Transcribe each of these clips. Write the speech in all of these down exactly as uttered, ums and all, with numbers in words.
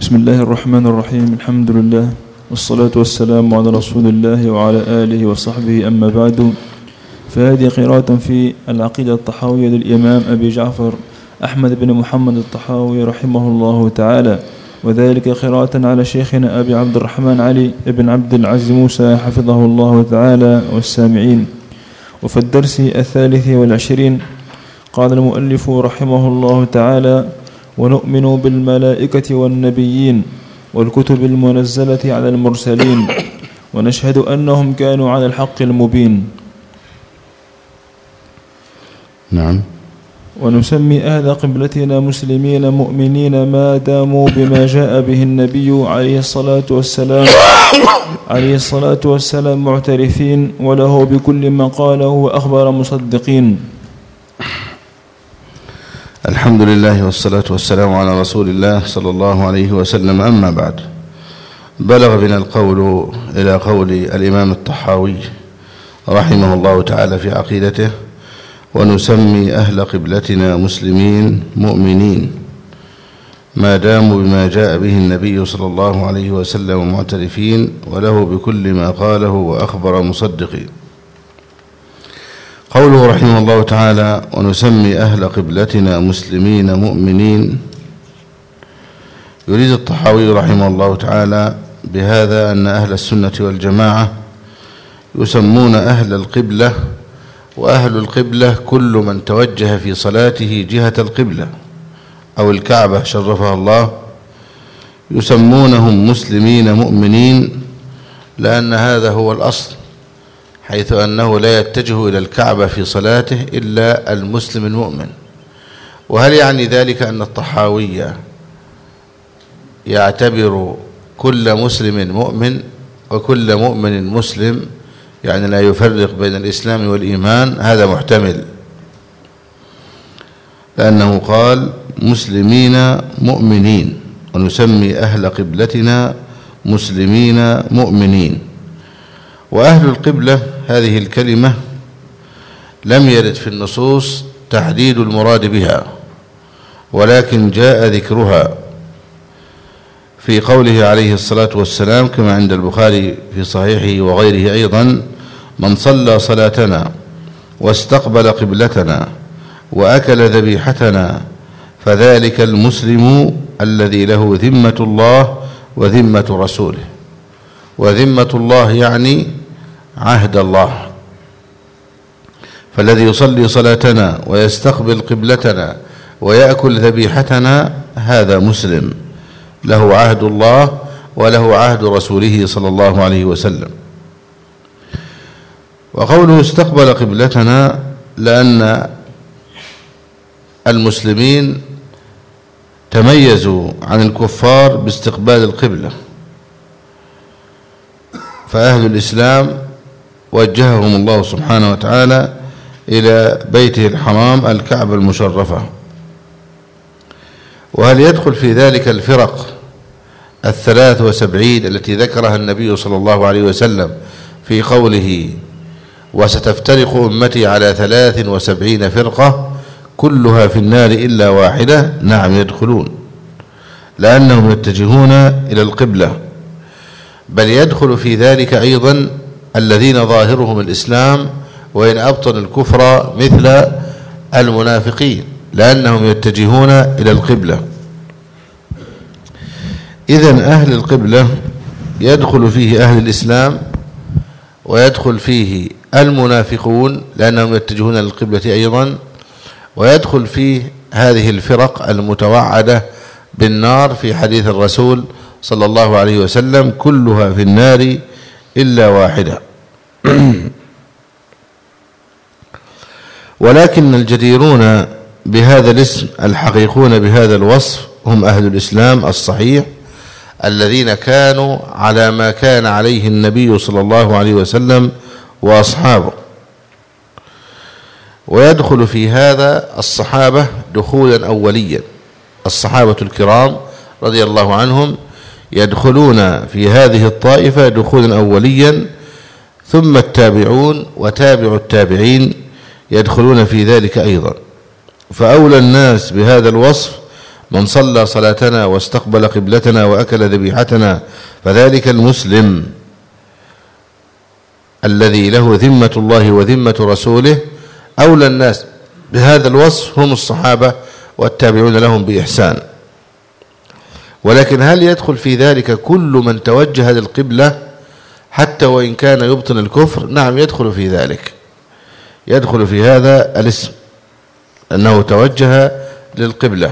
بسم الله الرحمن الرحيم. الحمد لله والصلاة والسلام على رسول الله وعلى آله وصحبه، أما بعد، فهذه قراءة في العقيدة الطحاوية للإمام أبي جعفر أحمد بن محمد الطحاوي رحمه الله تعالى، وذلك قراءة على شيخنا أبي عبد الرحمن علي بن عبد العزيز موسى حفظه الله تعالى والسامعين. وفي الدرس الثالث والعشرين قال المؤلف رحمه الله تعالى: ونؤمن بالملائكة والنبيين والكتب المنزلة على المرسلين، ونشهد أنهم كانوا على الحق المبين. نعم. ونسمي أهل قبلتنا مسلمين مؤمنين ما داموا بما جاء به النبي عليه الصلاة والسلام عليه الصلاة والسلام معترفين، وله بكل ما قاله وأخبر مصدقين. الحمد لله والصلاة والسلام على رسول الله صلى الله عليه وسلم، أما بعد. بلغ بنا القول إلى قول الإمام الطحاوي رحمه الله تعالى في عقيدته: ونسمي أهل قبلتنا مسلمين مؤمنين ما داموا بما جاء به النبي صلى الله عليه وسلم معترفين، وله بكل ما قاله وأخبر مصدقين. قوله رحمه الله تعالى: ونسمي أهل قبلتنا مسلمين مؤمنين، يريد الطحاوي رحمه الله تعالى بهذا أن أهل السنة والجماعة يسمون أهل القبلة، وأهل القبلة كل من توجه في صلاته جهة القبلة أو الكعبة شرفها الله، يسمونهم مسلمين مؤمنين، لأن هذا هو الأصل، حيث أنه لا يتجه إلى الكعبة في صلاته إلا المسلم المؤمن. وهل يعني ذلك أن الطحاوي يعتبر كل مسلم مؤمن وكل مؤمن مسلم، يعني لا يفرق بين الإسلام والإيمان؟ هذا محتمل، لأنه قال مسلمين مؤمنين، ونسمي أهل قبلتنا مسلمين مؤمنين. وأهل القبلة هذه الكلمة لم يرد في النصوص تحديد المراد بها، ولكن جاء ذكرها في قوله عليه الصلاة والسلام كما عند البخاري في صحيحه وغيره أيضا: من صلى صلاتنا واستقبل قبلتنا وأكل ذبيحتنا فذلك المسلم الذي له ذمة الله وذمة رسوله. وذمة الله يعني عهد الله، فالذي يصلي صلاتنا ويستقبل قبلتنا ويأكل ذبيحتنا هذا مسلم، له عهد الله وله عهد رسوله صلى الله عليه وسلم. وقوله استقبل قبلتنا لأن المسلمين تميزوا عن الكفار باستقبال القبلة، فأهل الإسلام وجههم الله سبحانه وتعالى إلى بيته الحرام الكعبة المشرفة. وهل يدخل في ذلك الفرق الثلاث وسبعين التي ذكرها النبي صلى الله عليه وسلم في قوله: وستفترق أمتي على ثلاث وسبعين فرقة كلها في النار إلا واحدة؟ نعم، يدخلون، لأنهم يتجهون إلى القبلة. بل يدخل في ذلك أيضا الذين ظاهرهم الإسلام وإن أبطنوا الكفر مثل المنافقين، لأنهم يتجهون إلى القبلة. إذن أهل القبلة يدخل فيه أهل الإسلام، ويدخل فيه المنافقون لأنهم يتجهون إلى القبلة أيضا، ويدخل فيه هذه الفرق المتوعدة بالنار في حديث الرسول صلى الله عليه وسلم: كلها في النار إلا واحدة. ولكن الجديرون بهذا الاسم الحقيقون بهذا الوصف هم أهل الإسلام الصحيح، الذين كانوا على ما كان عليه النبي صلى الله عليه وسلم وأصحابه. ويدخل في هذا الصحابة دخولا أوليا، الصحابة الكرام رضي الله عنهم يدخلون في هذه الطائفة دخولا أوليا، ثم التابعون وتابع التابعين يدخلون في ذلك أيضا. فأولى الناس بهذا الوصف من صلى صلاتنا واستقبل قبلتنا وأكل ذبيحتنا فذلك المسلم الذي له ذمة الله وذمة رسوله. أولى الناس بهذا الوصف هم الصحابة والتابعون لهم بإحسان. ولكن هل يدخل في ذلك كل من توجه للقبلة حتى وإن كان يبطن الكفر؟ نعم يدخل في ذلك، يدخل في هذا الاسم أنه توجه للقبلة.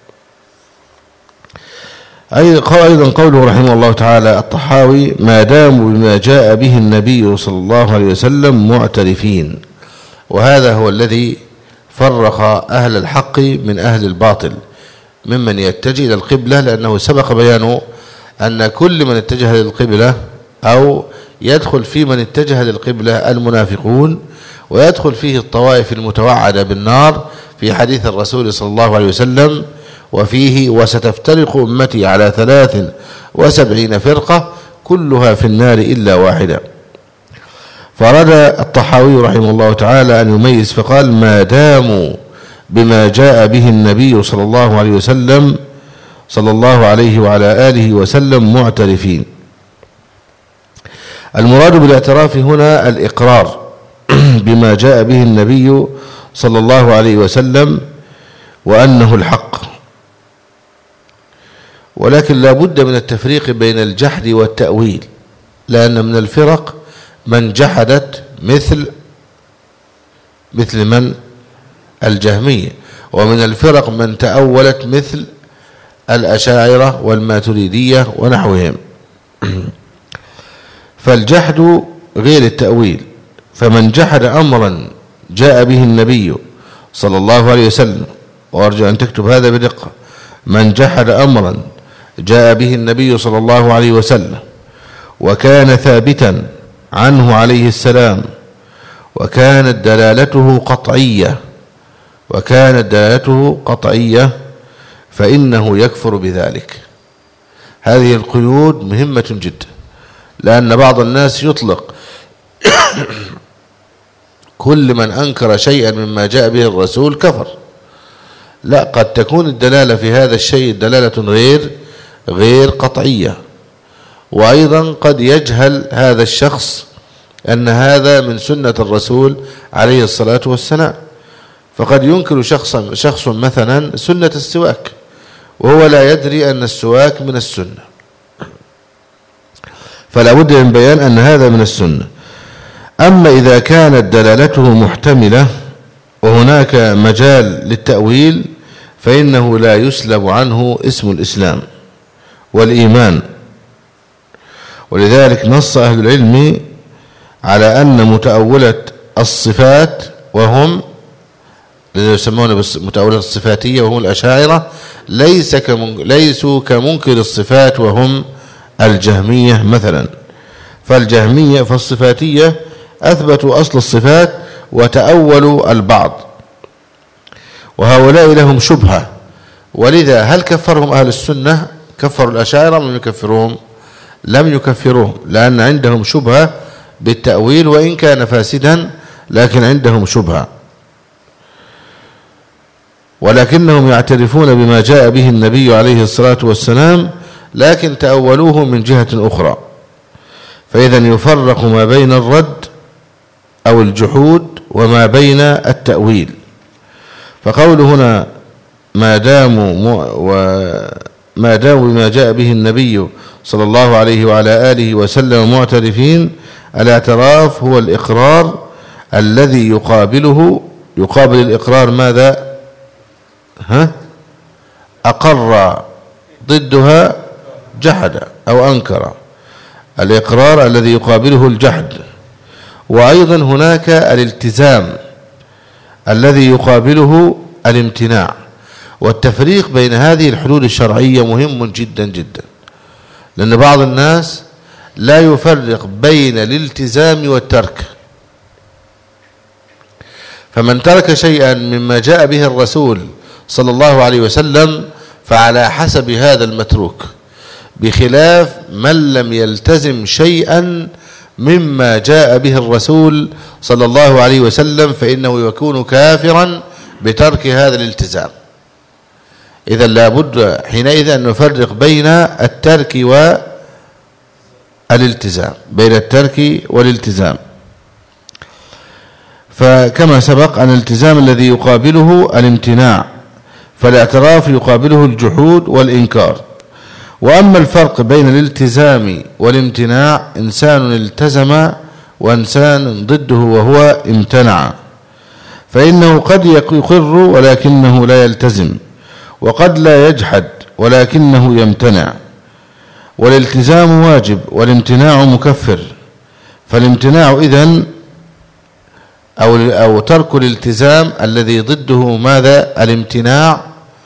أيضا قوله رحمه الله تعالى الطحاوي ما داموا بما جاء به النبي صلى الله عليه وسلم معترفين، وهذا هو الذي فرق أهل الحق من أهل الباطل ممن يتجه إلى القبلة، لأنه سبق بيانه أن كل من اتجه للقبلة أو يدخل في من اتجه للقبلة المنافقون، ويدخل فيه الطوائف المتوعدة بالنار في حديث الرسول صلى الله عليه وسلم وفيه وستفترق أمتي على ثلاث وسبعين فرقة كلها في النار إلا واحدة. فأراد الطحاوي رحمه الله تعالى أن يميز فقال ما داموا بما جاء به النبي صلى الله عليه وسلم صلى الله عليه وعلى آله وسلم معترفين. المراد بالاعتراف هنا الإقرار بما جاء به النبي صلى الله عليه وسلم وأنه الحق. ولكن لا بد من التفريق بين الجحد والتأويل، لأن من الفرق من جحدت مثل مثل من الجهمية، ومن الفرق من تأولت مثل الأشاعرة والماتريدية ونحوهم. فالجحد غير التأويل، فمن جحد أمرا جاء به النبي صلى الله عليه وسلم، وأرجو أن تكتب هذا بدقة، من جحد أمرا جاء به النبي صلى الله عليه وسلم وكان ثابتا عنه عليه السلام وكانت دلالته قطعية وكانت دلالته قطعية فإنه يكفر بذلك. هذه القيود مهمة جدا، لأن بعض الناس يطلق كل من أنكر شيئا مما جاء به الرسول كفر. لا، قد تكون الدلالة في هذا الشيء دلالة غير غير قطعية، وأيضا قد يجهل هذا الشخص أن هذا من سنة الرسول عليه الصلاة والسلام، فقد ينكر شخصا شخص مثلا سنة السواك وهو لا يدري أن السواك من السنة، فلا بد من بيان أن هذا من السنة. أما إذا كانت دلالته محتملة وهناك مجال للتأويل فإنه لا يسلب عنه اسم الإسلام والإيمان. ولذلك نص أهل العلم على أن متأولة الصفات وهم الذين يسمون متأولة الصفاتية وهم الأشاعرة ليس كمن ليسوا كمنكر الصفات وهم الجهمية مثلا. فالجهمية فالصفاتية أثبتوا أصل الصفات وتأولوا البعض، وهؤلاء لهم شبهة. ولذا هل كفرهم أهل السنة؟ كفروا الأشاعرة لم يكفروهم؟ لم يكفروهم، لأن عندهم شبهة بالتأويل وإن كان فاسدا لكن عندهم شبهة، ولكنهم يعترفون بما جاء به النبي عليه الصلاة والسلام لكن تأولوه من جهة أخرى. فإذا يفرق ما بين الرد أو الجحود وما بين التأويل. فقوله هنا ما داموا وما داموا بما جاء به النبي صلى الله عليه وعلى آله وسلم معترفين، الاعتراف هو الإقرار الذي يقابله يقابل الإقرار ماذا؟ ها؟ أقر ضدها جحد أو أنكر، الإقرار الذي يقابله الجحد. وأيضا هناك الالتزام الذي يقابله الامتناع. والتفريق بين هذه الحدود الشرعية مهم جدا جدا، لأن بعض الناس لا يفرق بين الالتزام والترك، فمن ترك شيئا مما جاء به الرسول صلى الله عليه وسلم فعلى حسب هذا المتروك، بخلاف من لم يلتزم شيئا مما جاء به الرسول صلى الله عليه وسلم فإنه يكون كافرا بترك هذا الالتزام. إذا لابد حينئذ أن نفرق بين الترك والالتزام، بين الترك والالتزام. فكما سبق أن الالتزام الذي يقابله الامتناع، فالاعتراف يقابله الجحود والإنكار. وأما الفرق بين الالتزام والامتناع، إنسان التزم وإنسان ضده وهو امتنع، فإنه قد يقر ولكنه لا يلتزم، وقد لا يجحد ولكنه يمتنع. والالتزام واجب والامتناع مكفر. فالامتناع إذن أو, أو ترك الالتزام الذي ضده ماذا؟ الامتناع،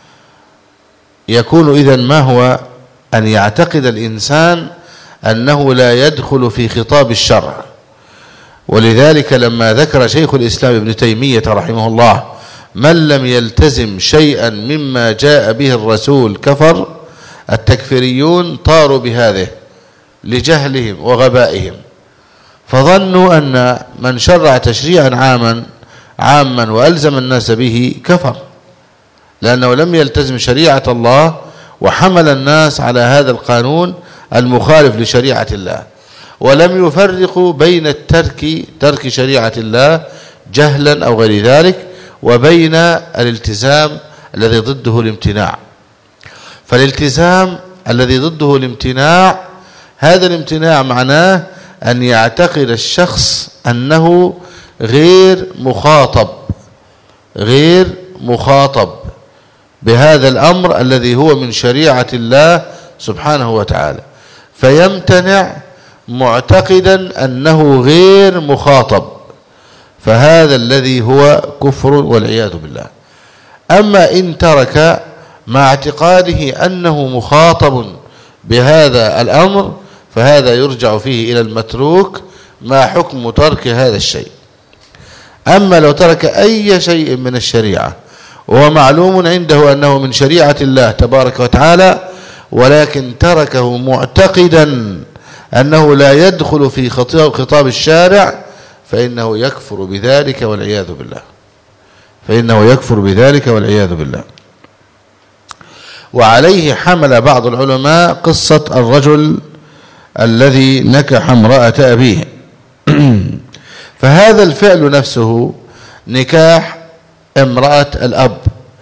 يكون إذن ما هو؟ أن يعتقد الإنسان أنه لا يدخل في خطاب الشرع. ولذلك لما ذكر شيخ الإسلام ابن تيمية رحمه الله من لم يلتزم شيئا مما جاء به الرسول كفر، التكفيريون طاروا بهذه لجهلهم وغبائهم، فظنوا أن من شرع تشريعا عاما عاما وألزم الناس به كفر، لأنه لم يلتزم شريعة الله وحمل الناس على هذا القانون المخالف لشريعة الله، ولم يفرقوا بين الترك ترك شريعة الله جهلا أو غير ذلك وبين الالتزام الذي ضده الامتناع. فالالتزام الذي ضده الامتناع، هذا الامتناع معناه أن يعتقد الشخص أنه غير مخاطب غير مخاطب بهذا الأمر الذي هو من شريعة الله سبحانه وتعالى، فيمتنع معتقدا أنه غير مخاطب، فهذا الذي هو كفر والعياذ بالله. أما إن ترك مع اعتقاده أنه مخاطب بهذا الأمر، فهذا يرجع فيه إلى المتروك ما حكم ترك هذا الشيء. أما لو ترك أي شيء من الشريعة وهو معلوم عنده أنه من شريعة الله تبارك وتعالى، ولكن تركه معتقدا أنه لا يدخل في خطاب الشارع، فإنه يكفر بذلك والعياذ بالله فإنه يكفر بذلك والعياذ بالله. وعليه حمل بعض العلماء قصة الرجل الذي نكح امرأة أبيه فهذا الفعل نفسه نكاح امرأة الأب،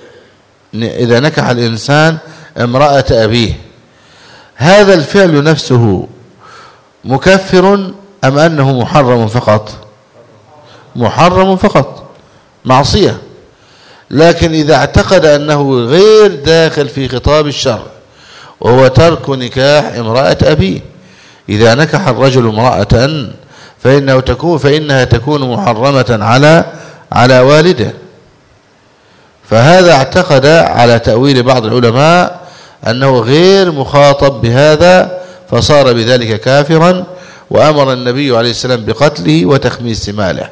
إذا نكح الإنسان امرأة أبيه، هذا الفعل نفسه مكفر أم أنه محرم فقط؟ محرم فقط، معصية. لكن إذا اعتقد أنه غير داخل في خطاب الشرع وهو ترك نكاح امرأة أبيه، إذا نكح الرجل امرأة فإنه تكون فإنها تكون محرمة على على والده. فهذا اعتقد على تأويل بعض العلماء أنه غير مخاطب بهذا، فصار بذلك كافرا، وأمر النبي عليه السلام بقتله وتخميس ماله.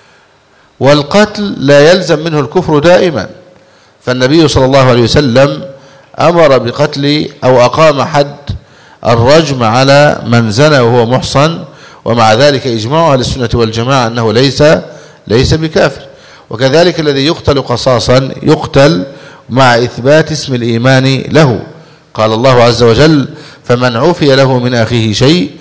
والقتل لا يلزم منه الكفر دائما، فالنبي صلى الله عليه وسلم أمر بقتل أو أقام حد الرجم على من زنى وهو محصن، ومع ذلك إجماع أهل السنة والجماعة أنه ليس ليس بكافر. وكذلك الذي يقتل قصاصا يقتل مع إثبات اسم الإيمان له. قال الله عز وجل فمن عفي له من أخيه شيء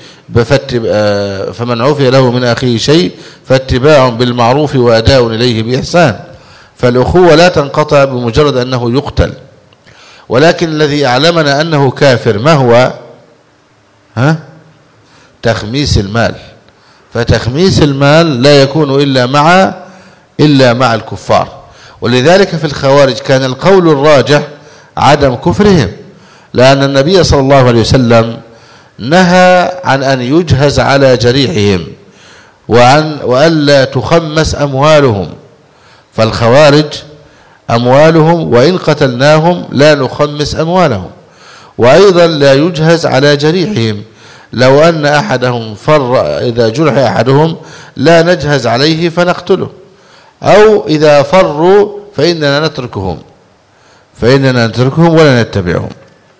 فمن عفي له من أخيه شيء فاتباع بالمعروف وأداء إليه بإحسان. فالأخوة لا تنقطع بمجرد أنه يقتل، ولكن الذي أعلمنا أنه كافر ما هو؟ ها؟ تخميس المال. فتخميس المال لا يكون إلا مع إلا مع الكفار. ولذلك في الخوارج كان القول الراجح عدم كفرهم، لأن النبي صلى الله عليه وسلم نهى عن أن يجهز على جريحهم وعن وألا تخمس أموالهم. فالخوارج أموالهم وإن قتلناهم لا نخمس أموالهم، وأيضا لا يجهز على جريحهم. لو أن أحدهم فر إذا جرح أحدهم لا نجهز عليه فنقتله، أو إذا فروا فإننا نتركهم فإننا نتركهم ولا نتبعهم.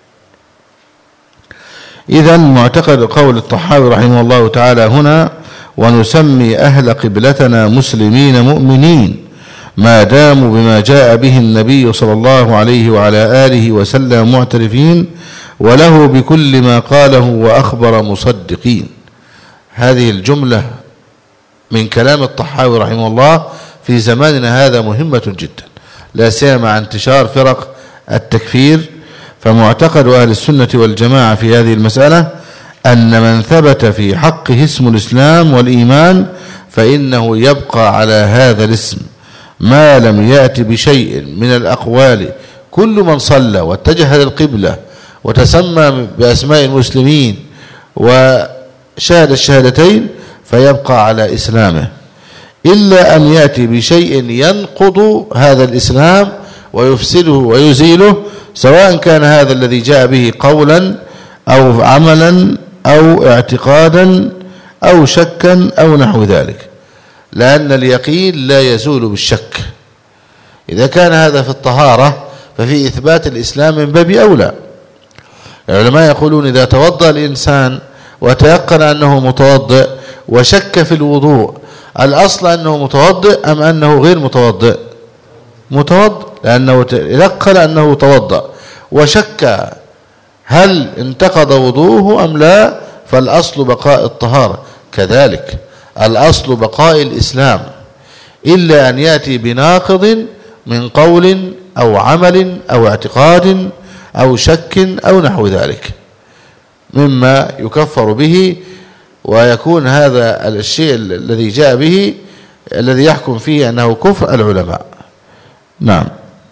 إذن معتقد قول الطحاوي رحمه الله تعالى هنا ونسمي أهل قبلتنا مسلمين مؤمنين ما داموا بما جاء به النبي صلى الله عليه وعلى آله وسلم معترفين، وله بكل ما قاله وأخبر مصدقين. هذه الجملة من كلام الطحاوي رحمه الله في زماننا هذا مهمة جدا، لا سيما مع انتشار فرق التكفير. فمعتقد أهل السنة والجماعة في هذه المسألة أن من ثبت في حقه اسم الإسلام والإيمان فإنه يبقى على هذا الاسم ما لم يأتي بشيء من الأقوال. كل من صلى واتجه للقبلة وتسمى بأسماء المسلمين وشهد الشهادتين فيبقى على إسلامه، إلا أن يأتي بشيء ينقض هذا الإسلام ويفسده ويزيله، سواء كان هذا الذي جاء به قولا أو عملا أو اعتقادا أو شكا أو نحو ذلك، لأن اليقين لا يزول بالشك. إذا كان هذا في الطهارة ففي إثبات الإسلام من باب أولى. العلماء يقولون إذا توضأ الإنسان وتيقن أنه متوضئ وشك في الوضوء، الأصل أنه متوضئ أم أنه غير متوضئ؟ متوضئ، لأنه تيقن أنه توضأ وشك هل انتقض وضوءه أم لا، فالأصل بقاء الطهارة. كذلك الأصل بقاء الإسلام، إلا أن يأتي بناقض من قول أو عمل أو اعتقاد أو شك أو نحو ذلك مما يكفر به، ويكون هذا الشيء الذي جاء به الذي يحكم فيه أنه كفر العلماء. نعم.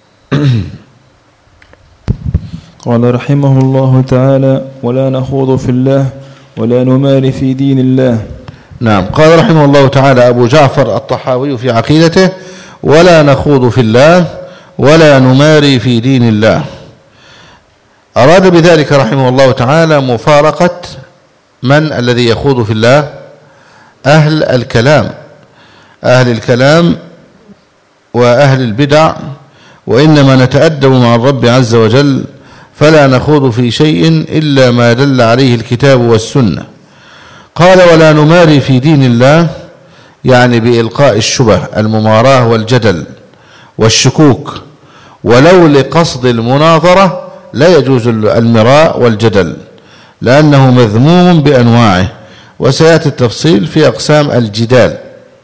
قال رحمه الله تعالى: ولا نخوض في الله ولا نماري في دين الله. نعم. قال رحمه الله تعالى أبو جعفر الطحاوي في عقيدته: ولا نخوض في الله ولا نماري في دين الله. أراد بذلك رحمه الله تعالى مفارقة من الذي يخوض في الله؟ أهل الكلام، أهل الكلام وأهل البدع، وإنما نتأدب مع الرب عز وجل فلا نخوض في شيء إلا ما دل عليه الكتاب والسنة. قال: ولا نماري في دين الله، يعني بإلقاء الشبه، المماراة والجدل والشكوك، ولو لقصد المناظرة لا يجوز المراء والجدل، لأنه مذموم بأنواعه، وسيأتي التفصيل في أقسام الجدال.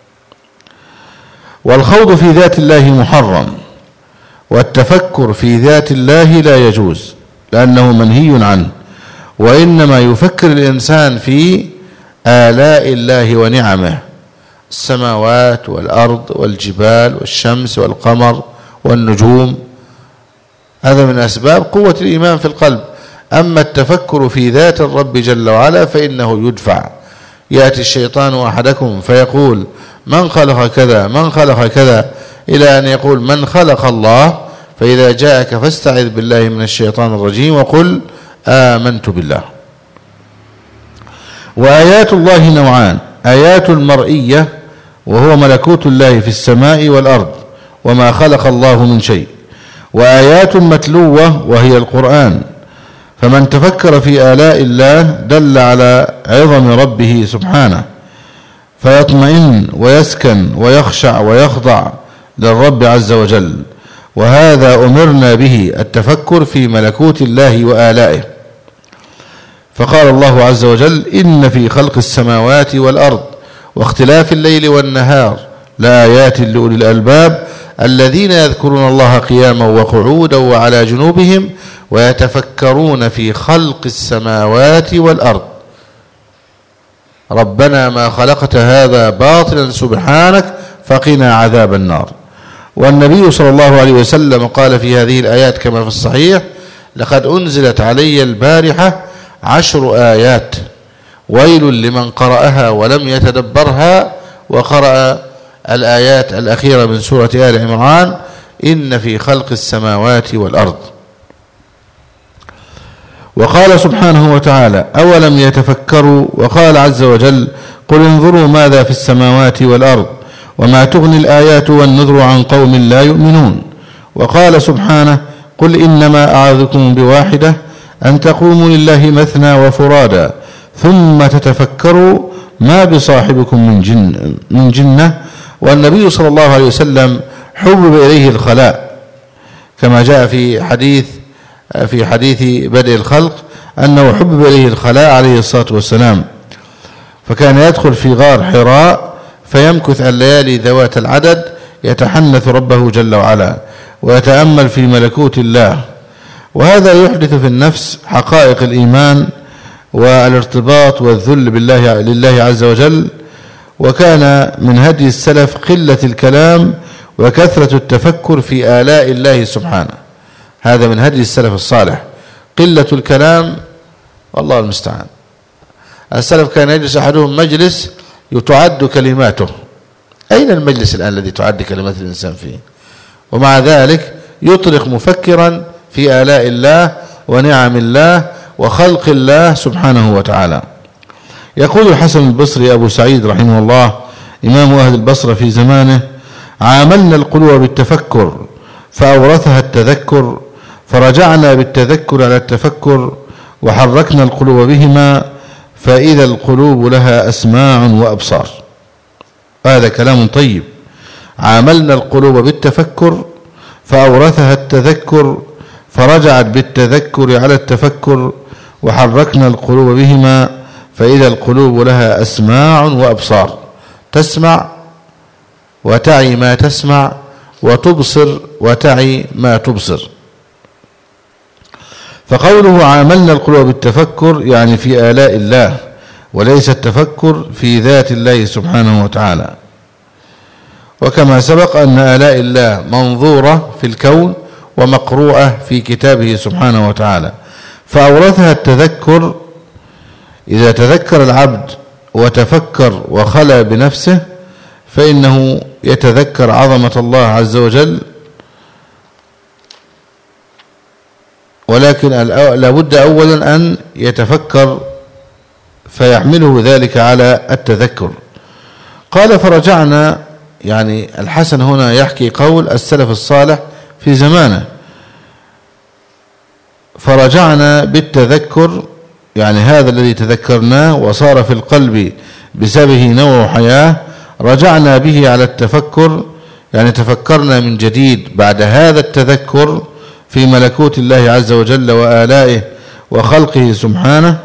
والخوض في ذات الله محرم، والتفكر في ذات الله لا يجوز لأنه منهي عنه، وإنما يفكر الإنسان في آلاء الله ونعمه، السماوات والأرض والجبال والشمس والقمر والنجوم، هذا من أسباب قوة الإيمان في القلب. أما التفكر في ذات الرب جل وعلا فإنه يدفع. يأتي الشيطان أحدكم فيقول: من خلق كذا من خلق كذا، إلى أن يقول: من خلق الله. فإذا جاءك فاستعذ بالله من الشيطان الرجيم وقل آمنت بالله. وآيات الله نوعان: آيات مرئية وهو ملكوت الله في السماء والأرض وما خلق الله من شيء، وآيات متلوة وهي القرآن. فمن تفكر في آلاء الله دل على عظم ربه سبحانه، فيطمئن ويسكن ويخشع ويخضع للرب عز وجل، وهذا أمرنا به، التفكر في ملكوت الله وآلائه. فقال الله عز وجل: إن في خلق السماوات والأرض واختلاف الليل والنهار لآيات لأولي الألباب الذين يذكرون الله قياما وقعودا وعلى جنوبهم ويتفكرون في خلق السماوات والأرض ربنا ما خلقت هذا باطلا سبحانك فقنا عذاب النار. والنبي صلى الله عليه وسلم قال في هذه الآيات كما في الصحيح: لقد أنزلت علي البارحة عشر آيات ويل لمن قرأها ولم يتدبرها. وقرأ الآيات الأخيرة من سورة آل عمران: إن في خلق السماوات والأرض. وقال سبحانه وتعالى: أولم يتفكروا. وقال عز وجل: قل انظروا ماذا في السماوات والأرض وما تغني الآيات والنذر عن قوم لا يؤمنون. وقال سبحانه: قل إنما أعظكم بواحدة أن تقوموا لله مثنى وفرادا ثم تتفكروا ما بصاحبكم من جن من جنة. والنبي صلى الله عليه وسلم حبب إليه الخلاء، كما جاء في حديث في حديث بدء الخلق أنه حبب إليه الخلاء عليه الصلاة والسلام، فكان يدخل في غار حراء فيمكث الليالي ذوات العدد يتحنث ربه جل وعلا ويتأمل في ملكوت الله، وهذا يحدث في النفس حقائق الإيمان والارتباط والذل بالله لله عز وجل. وكان من هدي السلف قلة الكلام وكثرة التفكر في آلاء الله سبحانه، هذا من هدي السلف الصالح، قلة الكلام والله المستعان. السلف كان يجلس أحدهم مجلس يتعد كلماته، أين المجلس الآن الذي تعد كلمات الإنسان فيه؟ ومع ذلك يطرق مفكرا في آلاء الله ونعم الله وخلق الله سبحانه وتعالى. يقول الحسن البصري أبو سعيد رحمه الله إمام أهل البصرة في زمانه: عاملنا القلوب بالتفكر فأورثها التذكر، فرجعنا بالتذكر على التفكر وحركنا القلوب بهما، فإذا القلوب لها أسماع وأبصار. هذا كلام طيب. عاملنا القلوب بالتفكر فأورثها التذكر، فرجعت بالتذكر على التفكر وحركنا القلوب بهما، فإذا القلوب لها أسماع وأبصار، تسمع وتعي ما تسمع، وتبصر وتعي ما تبصر. فقوله عاملنا القلوب بالتفكر يعني في آلاء الله، وليس التفكر في ذات الله سبحانه وتعالى. وكما سبق أن آلاء الله منظورة في الكون ومقروءة في كتابه سبحانه وتعالى، فأورثها التذكر. إذا تذكر العبد وتفكر وخلى بنفسه فإنه يتذكر عظمة الله عز وجل، ولكن لابد أولا أن يتفكر فيحمله ذلك على التذكر. قال فرجعنا، يعني الحسن هنا يحكي قول السلف الصالح في زمانه، فرجعنا بالتذكر يعني هذا الذي تذكرناه وصار في القلب بسببه نوع حياة، رجعنا به على التفكر يعني تفكرنا من جديد بعد هذا التذكر في ملكوت الله عز وجل وآلائه وخلقه سبحانه،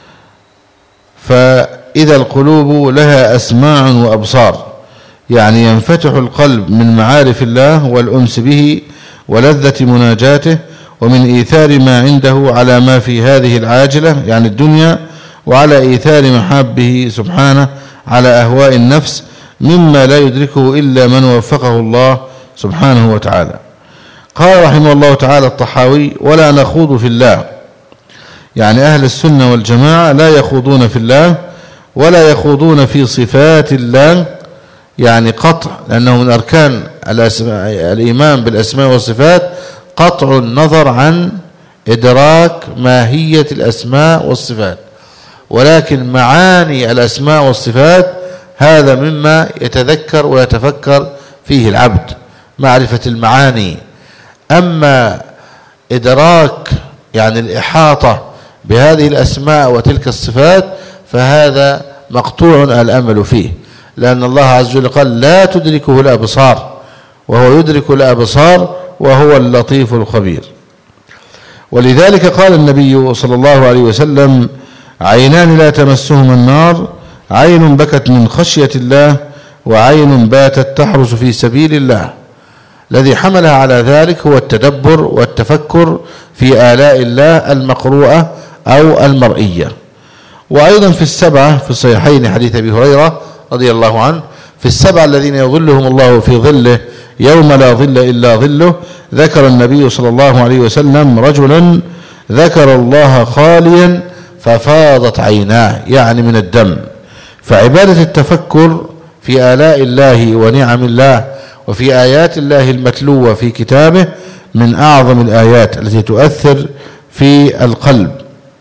فإذا القلوب لها أسماع وأبصار، يعني ينفتح القلب من معارف الله والأنس به ولذة مناجاته ومن إيثار ما عنده على ما في هذه العاجلة يعني الدنيا، وعلى إيثار محابه سبحانه على أهواء النفس مما لا يدركه إلا من وفقه الله سبحانه وتعالى. قال رحمه الله تعالى الطحاوي: ولا نخوض في الله، يعني أهل السنة والجماعة لا يخوضون في الله ولا يخوضون في صفات الله، يعني قطع، لأنه من أركان الإيمان بالأسماء والصفات قطع النظر عن إدراك ماهية الأسماء والصفات، ولكن معاني الأسماء والصفات هذا مما يتذكر ويتفكر فيه العبد، معرفة المعاني. أما إدراك يعني الإحاطة بهذه الأسماء وتلك الصفات فهذا مقطوع الأمل فيه، لأن الله عز وجل قال: لا تدركه الأبصار وهو يدرك الأبصار وهو اللطيف الخبير. ولذلك قال النبي صلى الله عليه وسلم: عينان لا تمسهما النار، عين بكت من خشية الله وعين باتت تحرس في سبيل الله. الذي حملها على ذلك هو التدبر والتفكر في آلاء الله المقروءة أو المرئية. وأيضا في السبعة في الصحيحين حديث أبي هريرة رضي الله عنه: في السبعة الذين يظلهم الله في ظله يوم لا ظل إلا ظله، ذكر النبي صلى الله عليه وسلم رجلا ذكر الله خاليا ففاضت عيناه، يعني من الدم. فعبادة التفكر في آلاء الله ونعم الله وفي آيات الله المتلوة في كتابه من أعظم الآيات التي تؤثر في القلب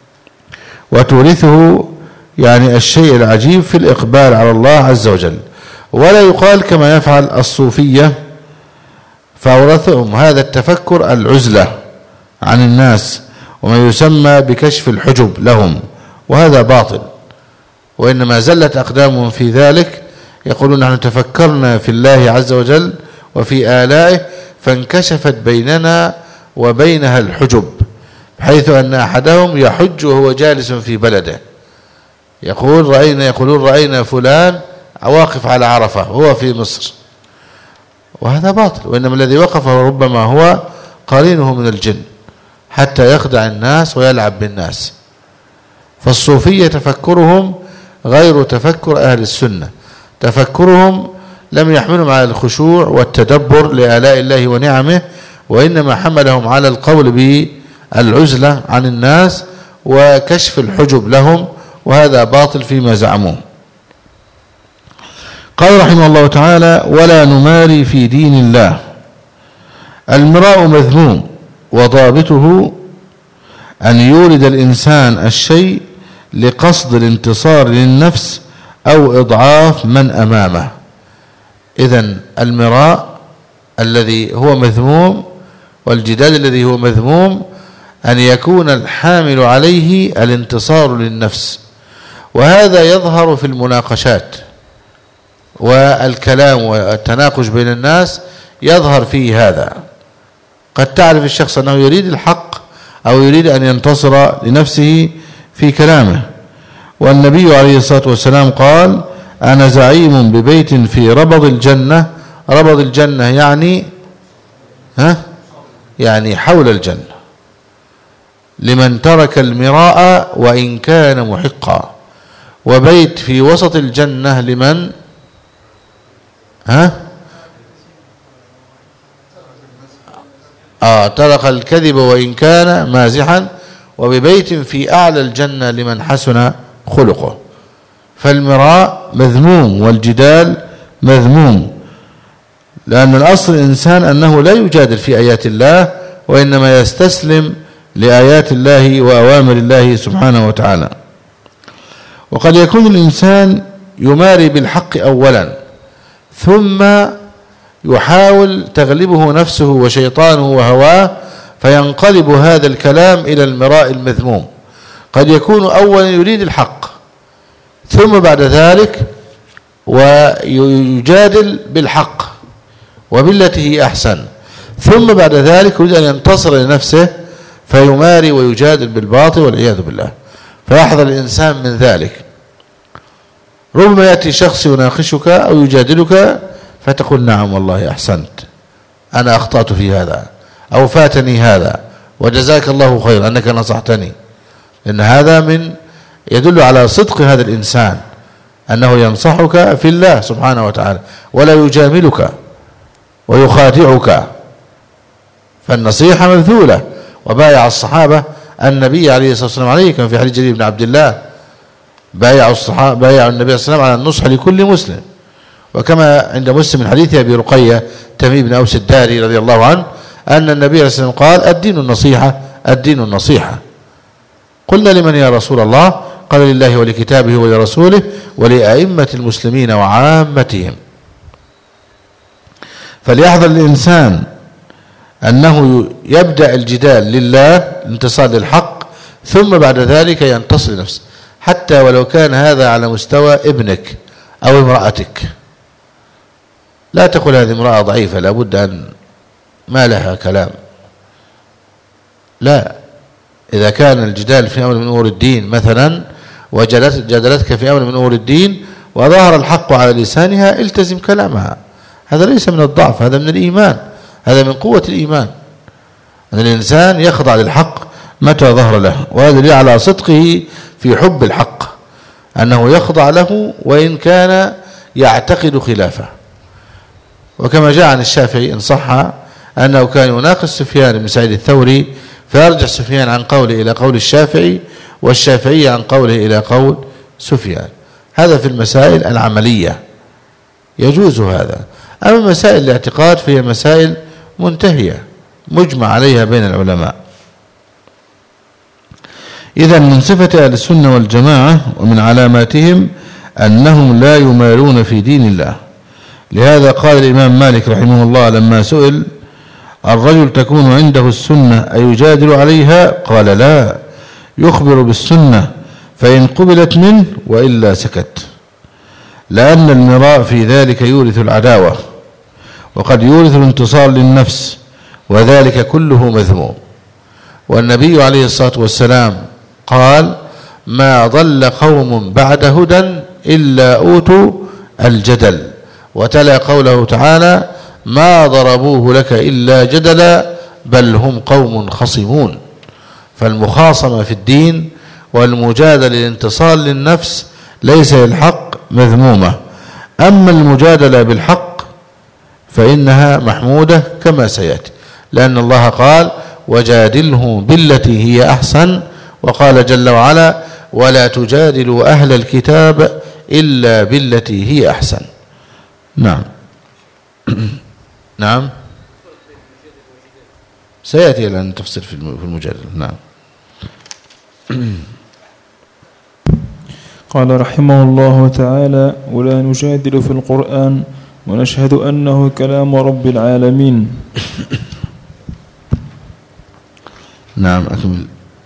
وتورثه يعني الشيء العجيب في الإقبال على الله عز وجل. ولا يقال كما يفعل الصوفية فأورثهم هذا التفكر العزلة عن الناس وما يسمى بكشف الحجب لهم، وهذا باطل، وإنما زلت أقدامهم في ذلك. يقولون نحن تفكرنا في الله عز وجل وفي آلائه، فانكشفت بيننا وبينها الحجب، بحيث أن أحدهم يحج وهو جالس في بلده، يقول رأينا يقولون رأينا فلان واقف على عرفة وهو في مصر، وهذا باطل. وإنما الذي وقف ربما هو قرينه من الجن حتى يخدع الناس ويلعب بالناس. فالصوفية تفكرهم غير تفكر أهل السنة، تفكرهم لم يحملهم على الخشوع والتدبر لآلاء الله ونعمه، وإنما حملهم على القول بالعزلة عن الناس وكشف الحجب لهم، وهذا باطل فيما زعموه. قال رحمه الله تعالى: ولا نماري في دين الله. المراء مذموم، وضابطه أن يورد الإنسان الشيء لقصد الانتصار للنفس أو إضعاف من أمامه. إذن المراء الذي هو مذموم والجدال الذي هو مذموم أن يكون الحامل عليه الانتصار للنفس، وهذا يظهر في المناقشات والكلام والتناقش بين الناس، يظهر فيه هذا. قد تعرف الشخص أنه يريد الحق أو يريد أن ينتصر لنفسه في كلامه. والنبي عليه الصلاة والسلام قال: أنا زعيم ببيت في ربض الجنة. ربض الجنة يعني ها يعني حول الجنة، لمن ترك المراء وإن كان محقا. وبيت في وسط الجنة لمن ها آه ترك الكذب وإن كان مازحا. وببيت في أعلى الجنة لمن حسن خلقه. فالمراء مذموم والجدال مذموم، لأن الأصل الإنسان أنه لا يجادل في آيات الله، وإنما يستسلم لآيات الله وأوامر الله سبحانه وتعالى. وقد يكون الإنسان يماري بالحق أولا، ثم يحاول تغلبه نفسه وشيطانه وهواه، فينقلب هذا الكلام إلى المراء المذموم. قد يكون أولا يريد الحق، ثم بعد ذلك ويجادل بالحق وبالتي هي أحسن، ثم بعد ذلك يريد أن ينتصر لنفسه فيماري ويجادل بالباطل والعياذ بالله. فيحذر الإنسان من ذلك. ربما يأتي شخص يناقشك أو يجادلك فتقول: نعم والله أحسنت، أنا أخطأت في هذا، أو فاتني هذا، وجزاك الله خير أنك نصحتني. لأن هذا من يدل على صدق هذا الإنسان، أنه ينصحك في الله سبحانه وتعالى ولا يجاملك ويخادعك. فالنصيحة مبذولة. وبايع الصحابة النبي عليه الصلاة والسلام عليه، كان في حديث جرير بن عبد الله: بايع الصحابة بايع النبي صلى الله عليه وسلم على النصح لكل مسلم. وكما عند مسلم من حديث أبي رقية تميم بن أوس الداري رضي الله عنه أن النبي عليه الصلاة والسلام قال: الدين النصيحة، الدين النصيحة. قلنا: لمن يا رسول الله؟ قال: لله ولكتابه ولرسوله ولأئمة المسلمين وعامتهم. فليحذر الإنسان أنه يبدأ الجدال لله، الانتصار للحق، ثم بعد ذلك ينتصر لنفسه، حتى ولو كان هذا على مستوى ابنك أو امرأتك. لا تقل هذه امرأة ضعيفة لابد أن ما لها كلام. لا، إذا كان الجدال في أمر من أمور الدين مثلا، وجادلتك في أمر من أمور الدين وظهر الحق على لسانها، التزم كلامها. هذا ليس من الضعف، هذا من الإيمان، هذا من قوة الإيمان، أن الإنسان يخضع للحق متى ظهر له. وهذا دليل على صدقه في حب الحق، أنه يخضع له وإن كان يعتقد خلافه. وكما جاء عن الشافعي إن صح أنه كان يناقش سفيان بن سعيد الثوري، فيرجع سفيان عن قوله إلى قول الشافعي، والشافعي عن قوله إلى قول سفيان. هذا في المسائل العملية يجوز هذا. أما مسائل الاعتقاد فهي مسائل منتهية مجمع عليها بين العلماء. إذن من صفة أهل السنة والجماعة ومن علاماتهم أنهم لا يمارون في دين الله. لهذا قال الإمام مالك رحمه الله لما سئل: الرجل تكون عنده السنة أيجادل عليها؟ قال: لا، يخبر بالسنة فإن قبلت منه وإلا سكت، لأن المراء في ذلك يورث العداوة. وقد يورث الانتصار للنفس، وذلك كله مذموم. والنبي عليه الصلاة والسلام قال: ما ضل قوم بعد هدى إلا أوتوا الجدل. وتلا قوله تعالى: ما ضربوه لك إلا جدلا بل هم قوم خصمون. فالمخاصمة في الدين والمجادلة للانتصار للنفس ليس للحق مذمومة. أما المجادلة بالحق فإنها محمودة كما سيأتي، لأن الله قال: وجادلهم بالتي هي أحسن، وقال جل وعلا: ولا تجادلوا أهل الكتاب إلا بالتي هي أحسن. نعم. نعم سيأتي الآن تفصيل في المجادلة. نعم. قال رحمه الله تعالى: ولا نجادل في القرآن ونشهد أنه كلام رب العالمين. نعم أكمل.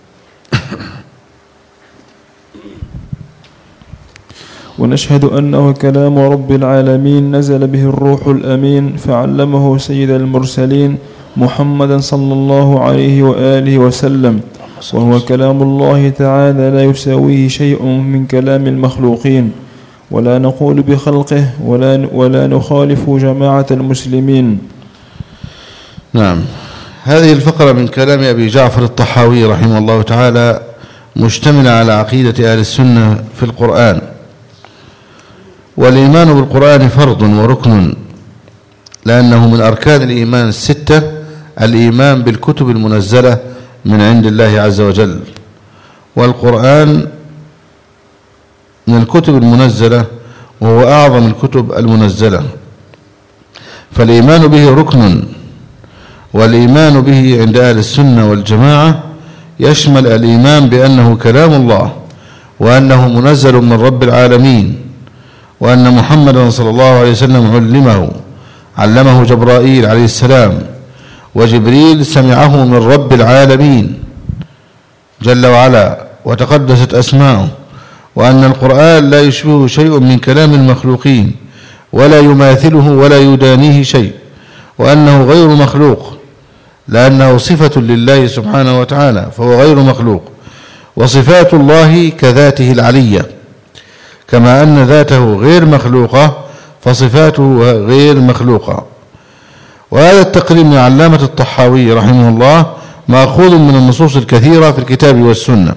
ونشهد أنه كلام رب العالمين نزل به الروح الأمين فعلمه سيد المرسلين محمدا صلى الله عليه وآله وسلم، وهو كلام الله تعالى لا يساويه شيء من كلام المخلوقين، ولا نقول بخلقه ولا, ولا نخالف جماعة المسلمين. نعم. هذه الفقرة من كلام أبي جعفر الطحاوي رحمه الله تعالى مشتملة على عقيدة أهل السنة في القرآن. والإيمان بالقرآن فرض وركن، لأنه من أركان الإيمان الستة الإيمان بالكتب المنزلة من عند الله عز وجل، والقرآن من الكتب المنزلة وهو أعظم الكتب المنزلة، فالإيمان به ركن. والإيمان به عند أهل السنة والجماعة يشمل الإيمان بأنه كلام الله، وأنه منزل من رب العالمين، وأن محمدا صلى الله عليه وسلم علمه علمه جبرائيل عليه السلام، وجبريل سمعه من رب العالمين جل وعلا وتقدست أسماؤه، وأن القرآن لا يشبه شيء من كلام المخلوقين ولا يماثله ولا يدانيه شيء، وأنه غير مخلوق لأنه صفة لله سبحانه وتعالى فهو غير مخلوق، وصفات الله كذاته العلية، كما أن ذاته غير مخلوقة فصفاته غير مخلوقة. وهذا التقرير من علامة الطحاوي رحمه الله مأخوذ من النصوص الكثيرة في الكتاب والسنة.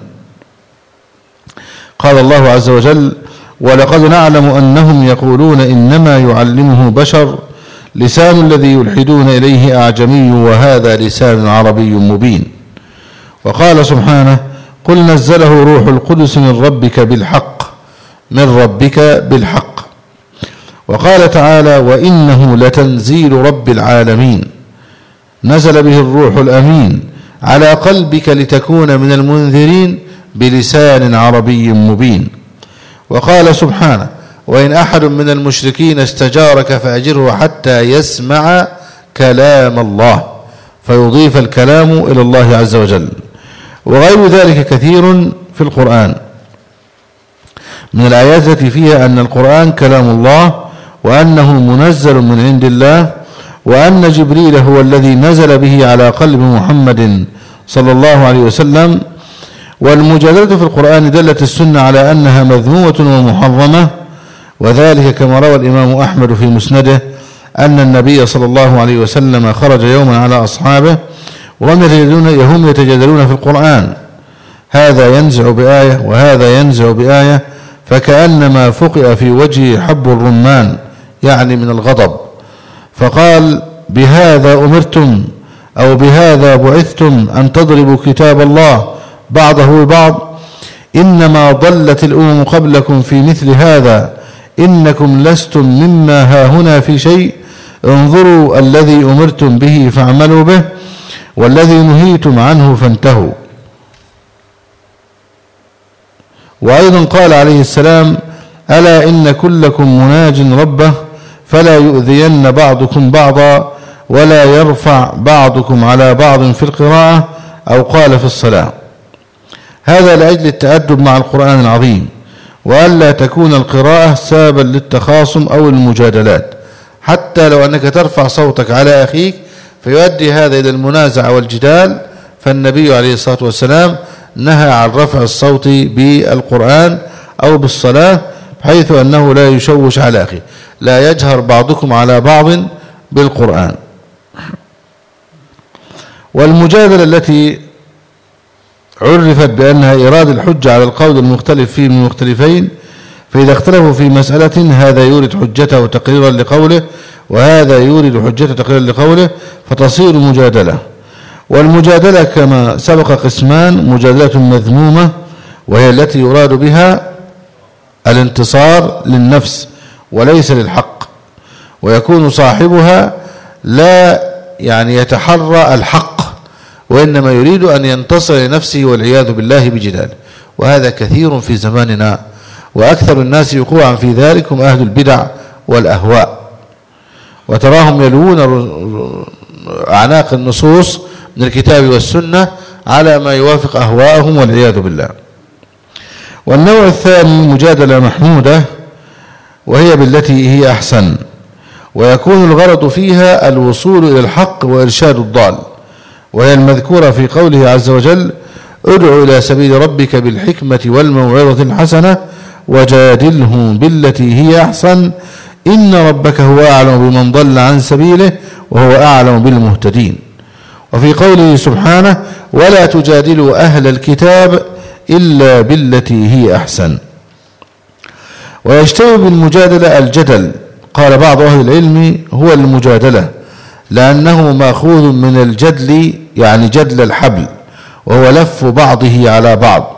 قال الله عز وجل: ولقد نعلم أنهم يقولون إنما يعلمه بشر لسان الذي يلحدون إليه أعجمي وهذا لسان عربي مبين. وقال سبحانه: قل نزله روح القدس من ربك بالحق من ربك بالحق. وقال تعالى: وإنه لتنزيل رب العالمين نزل به الروح الأمين على قلبك لتكون من المنذرين بلسان عربي مبين. وقال سبحانه: وإن أحد من المشركين استجارك فأجره حتى يسمع كلام الله، فيضيف الكلام إلى الله عز وجل. وغير ذلك كثير في القرآن من الآيات التي فيها أن القرآن كلام الله، وأنه منزل من عند الله، وأن جبريل هو الذي نزل به على قلب محمد صلى الله عليه وسلم. والمجادلة في القرآن دلت السنة على أنها مذمومة ومحرمة، وذلك كما روى الإمام أحمد في مسنده أن النبي صلى الله عليه وسلم خرج يوما على أصحابه وهم يتجادلون في القرآن، هذا ينزع بآية وهذا ينزع بآية، فكأنما فقئ في وجهه حب الرمان يعني من الغضب، فقال: بهذا أمرتم أو بهذا بعثتم أن تضربوا كتاب الله بعضه ببعض؟ إنما ضلت الأمم قبلكم في مثل هذا، إنكم لستم مما هاهنا في شيء، انظروا الذي أمرتم به فاعملوا به والذي نهيتم عنه فانتهوا. وأيضا قال عليه السلام: ألا إن كلكم مناج ربه فلا يؤذين بعضكم بعضا ولا يرفع بعضكم على بعض في القراءة، أو قال في الصلاة. هذا لأجل التأدب مع القرآن العظيم، وألا تكون القراءة سببا للتخاصم أو المجادلات، حتى لو أنك ترفع صوتك على أخيك فيؤدي هذا إلى المنازعة والجدال، فالنبي عليه الصلاة والسلام نهى عن رفع الصوت بالقرآن أو بالصلاة، بحيث أنه لا يشوش على أخيه، لا يجهر بعضكم على بعض بالقرآن. والمجادلة التي عرفت بأنها إيراد الحجة على القول المختلف فيه من المختلفين، فإذا اختلفوا في مسألة هذا يورد حجته تقريرا لقوله وهذا يورد حجته تقريرا لقوله فتصير مجادلة. والمجادلة كما سبق قسمان: مجادلة مذمومة وهي التي يراد بها الانتصار للنفس وليس للحق، ويكون صاحبها لا يعني يتحرى الحق وإنما يريد أن ينتصر لنفسه والعياذ بالله بجدال، وهذا كثير في زماننا، وأكثر الناس وقوعا في ذلك هم أهل البدع والأهواء، وتراهم يلوون أعناق النصوص من الكتاب والسنة على ما يوافق أهواءهم والعياذ بالله. والنوع الثاني مجادلة محمودة وهي بالتي هي أحسن، ويكون الغرض فيها الوصول إلى الحق وإرشاد الضال، وهي المذكورة في قوله عز وجل: ادع إلى سبيل ربك بالحكمة والموعظة الحسنة وجادلهم بالتي هي أحسن إن ربك هو أعلم بمن ضل عن سبيله وهو أعلم بالمهتدين. وفي قوله سبحانه: ولا تجادلوا أهل الكتاب إلا بالتي هي أحسن. ويشتبه بالمجادلة الجدل، قال بعض أهل العلم هو المجادلة لأنه مأخوذ من الجدل يعني جدل الحبل، وهو لف بعضه على بعض،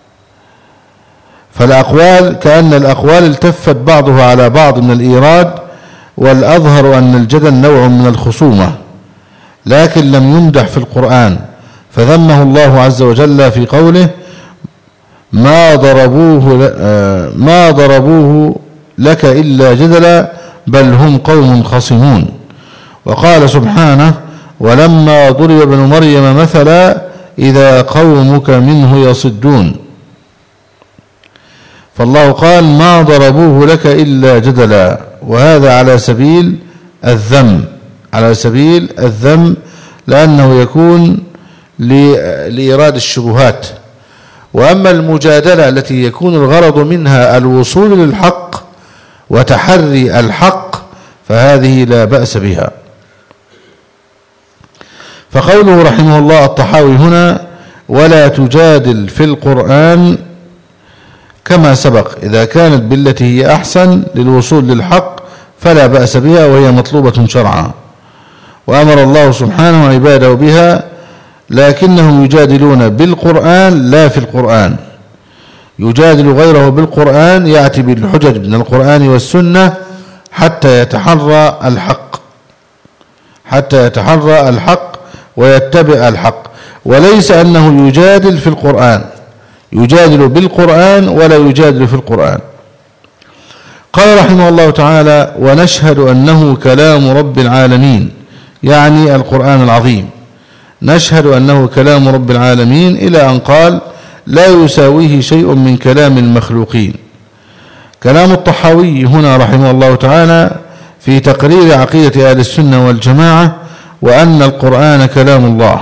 فالأقوال كأن الأقوال التفت بعضها على بعض من الإيراد، والأظهر أن الجدل نوع من الخصومة لكن لم يمدح في القرآن، فذمه الله عز وجل في قوله: ما ضربوه ما ضربوه لك إلا جدلا بل هم قوم خصمون. وقال سبحانه: ولما ضرب ابن مريم مثلا إذا قومك منه يصدون. فالله قال: ما ضربوه لك إلا جدلا، وهذا على سبيل الذم، على سبيل الذم لأنه يكون لإيراد الشبهات. وأما المجادلة التي يكون الغرض منها الوصول للحق وتحري الحق فهذه لا بأس بها. فقوله رحمه الله الطحاوي هنا: ولا تجادل في القرآن، كما سبق إذا كانت بالتي هي أحسن للوصول للحق فلا بأس بها وهي مطلوبة شرعا، وأمر الله سبحانه عباده بها، لكنهم يجادلون بالقرآن لا في القرآن. يجادل غيره بالقرآن يأتي بالحجج من القرآن والسنة حتى يتحرى الحق حتى يتحرى الحق ويتبع الحق، وليس أنه يجادل في القرآن، يجادل بالقرآن ولا يجادل في القرآن. قال رحمه الله تعالى: ونشهد أنه كلام رب العالمين، يعني القرآن العظيم، نشهد أنه كلام رب العالمين، إلى أن قال: لا يساويه شيء من كلام المخلوقين. كلام الطحاوي هنا رحمه الله تعالى في تقرير عقيدة أهل السنة والجماعة، وأن القرآن كلام الله.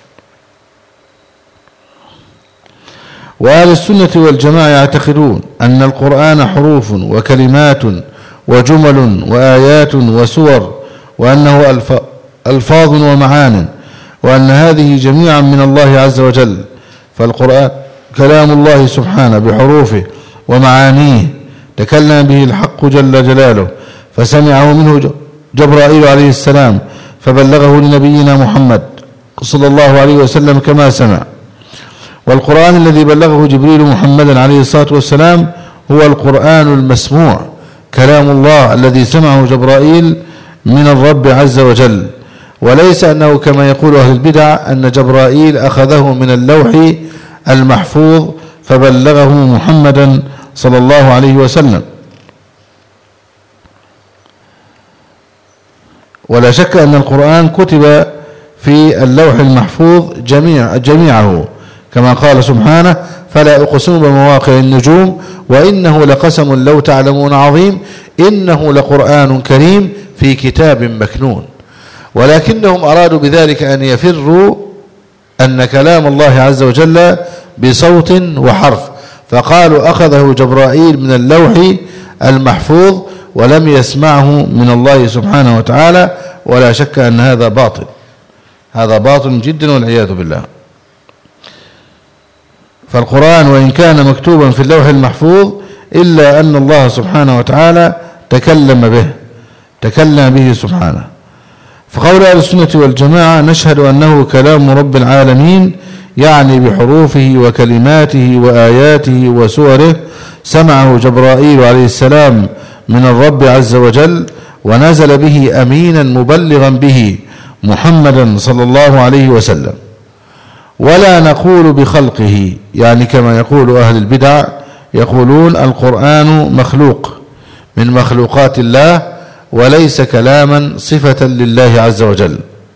وأهل السنة والجماعة يعتقدون أن القرآن حروف وكلمات وجمل وآيات وسور، وأنه ألفاظ ومعان، وأن هذه جميعا من الله عز وجل. فالقرآن كلام الله سبحانه بحروفه ومعانيه تكلم به الحق جل جلاله، فسمعه منه جبرائيل عليه السلام فبلغه لنبينا محمد صلى الله عليه وسلم كما سمع. والقرآن الذي بلغه جبريل محمدا عليه الصلاة والسلام هو القرآن المسموع، كلام الله الذي سمعه جبرائيل من الرب عز وجل، وليس أنه كما يقول أهل البدع أن جبرائيل أخذه من اللوح المحفوظ فبلغه محمدا صلى الله عليه وسلم. ولا شك أن القرآن كتب في اللوح المحفوظ جميع جميعه، كما قال سبحانه: فلا أقسم بمواقع النجوم وإنه لقسم لو تعلمون عظيم إنه لقرآن كريم في كتاب مكنون، ولكنهم أرادوا بذلك أن يفروا أن كلام الله عز وجل بصوت وحرف، فقالوا أخذه جبرائيل من اللوح المحفوظ ولم يسمعه من الله سبحانه وتعالى، ولا شك أن هذا باطل، هذا باطل جدا والعياذ بالله. فالقرآن وإن كان مكتوبا في اللوح المحفوظ إلا أن الله سبحانه وتعالى تكلم به تكلم به سبحانه. فقول أهل السنة والجماعة نشهد أنه كلام رب العالمين، يعني بحروفه وكلماته وآياته وسوره، سمعه جبرائيل عليه السلام من الرب عز وجل، ونزل به أمينا مبلغا به محمدا صلى الله عليه وسلم. ولا نقول بخلقه، يعني كما يقول أهل البدع، يقولون القرآن مخلوق من مخلوقات الله وليس كلاما صفة لله عز وجل.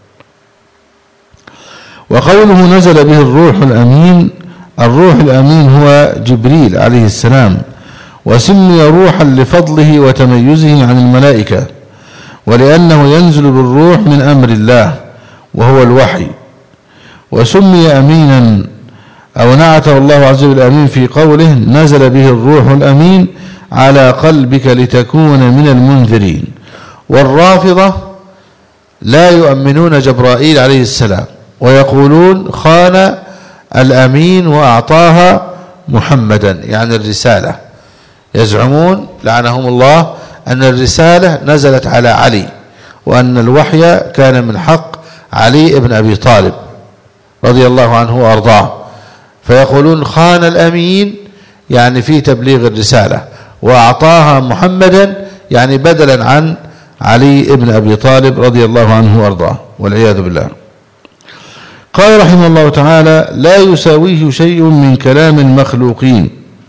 وقوله نزل به الروح الأمين، الروح الأمين هو جبريل عليه السلام، وسمي روحا لفضله وتميزه عن الملائكة، ولأنه ينزل بالروح من أمر الله وهو الوحي. وسمي أمينا أو نعته الله عز وجل الأمين في قوله نزل به الروح الأمين على قلبك لتكون من المنذرين. والرافضة لا يؤمنون جبرائيل عليه السلام، ويقولون خان الأمين وأعطاها محمدا، يعني الرسالة. يزعمون لعنهم الله أن الرسالة نزلت على علي، وأن الوحي كان من حق علي بن أبي طالب رضي الله عنه وأرضاه، فيقولون خان الأمين يعني في تبليغ الرسالة، وأعطاها محمدا يعني بدلا عن علي بن أبي طالب رضي الله عنه وأرضاه، والعياذ بالله. قال رحمه الله تعالى لا يساويه شيء من كلام المخلوقين.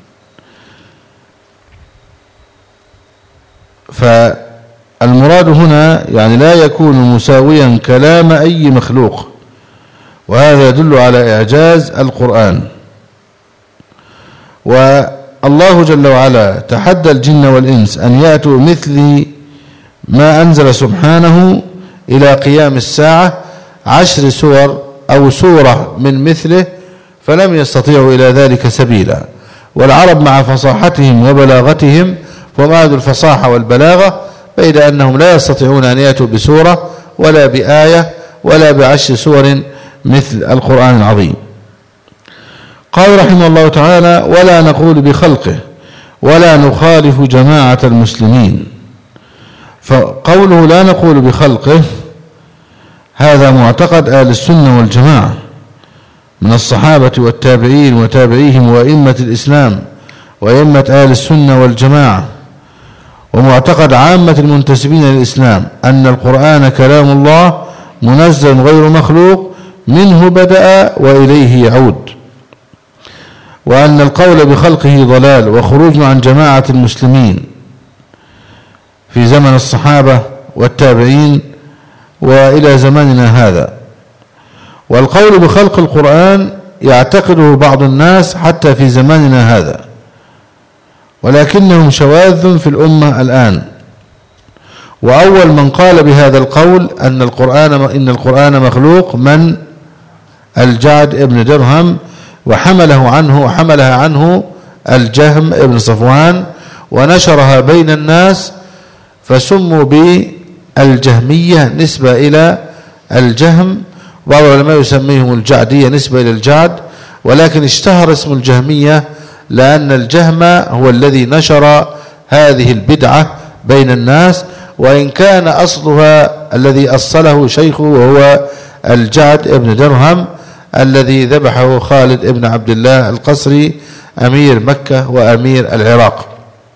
فالمراد هنا يعني لا يكون مساويا كلام أي مخلوق، وهذا يدل على إعجاز القرآن. والله جل وعلا تحدى الجن والإنس أن يأتوا مثل ما أنزل سبحانه إلى قيام الساعة عشر سور أو سورة من مثله، فلم يستطيعوا إلى ذلك سبيلا. والعرب مع فصاحتهم وبلاغتهم ومعاد الفصاحة والبلاغة، بيد أنهم لا يستطيعون أن يأتوا بسورة ولا بآية ولا بعشر سور مثل القرآن العظيم. قال رحمه الله تعالى ولا نقول بخلقه ولا نخالف جماعة المسلمين. فقوله لا نقول بخلقه هذا معتقد أهل السنة والجماعة من الصحابة والتابعين وتابعيهم وأئمة الإسلام وأئمة أهل السنة والجماعة، ومعتقد عامة المنتسبين للإسلام أن القرآن كلام الله منزل غير مخلوق، منه بدأ وإليه يعود، وأن القول بخلقه ضلال وخروج عن جماعة المسلمين في زمن الصحابة والتابعين وإلى زماننا هذا. والقول بخلق القرآن يعتقده بعض الناس حتى في زماننا هذا، ولكنهم شواذ في الأمة الآن. وأول من قال بهذا القول أن القرآن إن القرآن مخلوق من الجعد ابن درهم، وحمله عنه وحملها عنه الجهم ابن صفوان، ونشرها بين الناس فسموا بالجهمية نسبة إلى الجهم. بعض العلماء يسميهم الجعدية نسبة إلى الجعد، ولكن اشتهر اسم الجهمية لأن الجهم هو الذي نشر هذه البدعة بين الناس، وإن كان أصلها الذي أصله شيخه وهو الجعد ابن درهم الذي ذبحه خالد ابن عبد الله القصري أمير مكة وأمير العراق.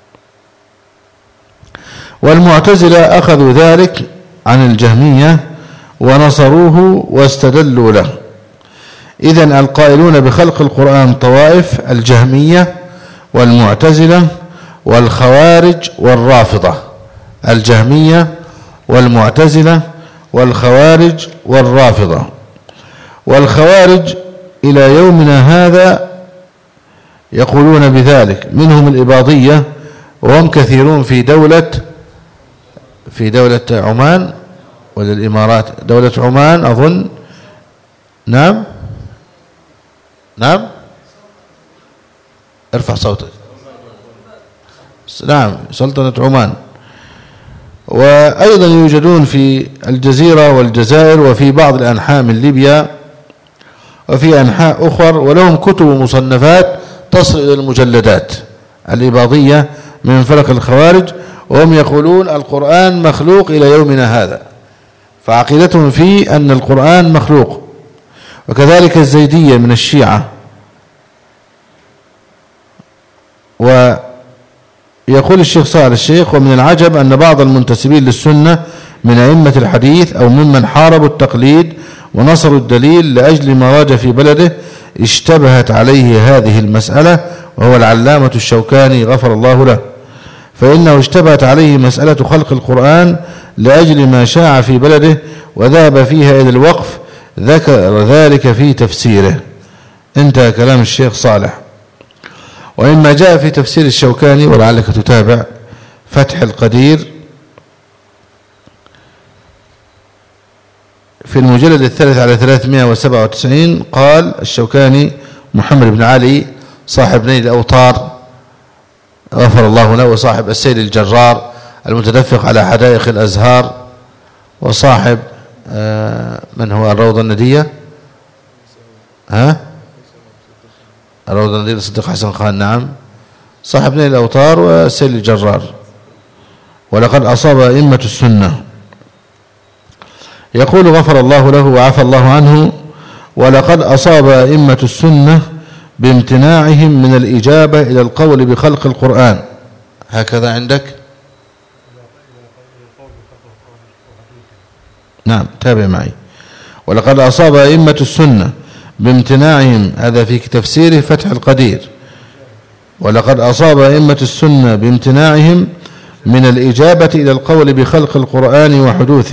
والمعتزلة أخذوا ذلك عن الجهمية ونصروه واستدلوا له. إذن القائلون بخلق القرآن طوائف: الجهمية والمعتزلة والخوارج والرافضة. الجهمية والمعتزلة والخوارج والرافضة. والخوارج إلى يومنا هذا يقولون بذلك، منهم الإباضية وهم كثيرون في دولة في دولة عمان ولا الإمارات؟ دولة عمان أظن. نعم نعم ارفع صوتك. نعم سلطنة عمان. وأيضا يوجدون في الجزيرة والجزائر وفي بعض الأنحاء من ليبيا وفي أنحاء أخر، ولهم كتب ومصنفات تصل إلى المجلدات. الإباضية من فرق الخوارج، وهم يقولون القرآن مخلوق إلى يومنا هذا، فعقيدتهم فيه أن القرآن مخلوق. وكذلك الزيدية من الشيعة. ويقول الشيخ صالح الشيخ: ومن العجب أن بعض المنتسبين للسنة من أئمة الحديث أو ممن حاربوا التقليد ونصروا الدليل لأجل ما راج في بلده اشتبهت عليه هذه المسألة، وهو العلامة الشوكاني غفر الله له، فإنه اشتبهت عليه مسألة خلق القرآن لأجل ما شاع في بلده وذهب فيها إلى الوقف، ذكر ذلك في تفسيره. انتهى كلام الشيخ صالح. وإما جاء في تفسير الشوكاني، ولعلك تتابع فتح القدير في المجلد الثالث على ثلاثمائة وسبعة وتسعين، قال الشوكاني محمد بن علي صاحب نيل الأوطار غفر الله له، وصاحب السيل الجرار المتدفق على حدائق الأزهار، وصاحب آه من هو الروضة الندية ها الروضة الندية صديق حسن خان. نعم صاحب نيل الأوطار والسيل الجرار. ولقد أصاب أئمة السنة، يقول غفر الله له وعفى الله عنه: ولقد أصاب أئمة السنة بامتناعهم من الإجابة إلى القول بخلق القرآن. هكذا عندك؟ نعم تابع معي. ولقد أصاب أئمة السنة بامتناعهم، هذا في تفسيره فتح القدير. ولقد أصاب أئمة السنة بامتناعهم من الإجابة إلى القول بخلق القرآن وحدوثه،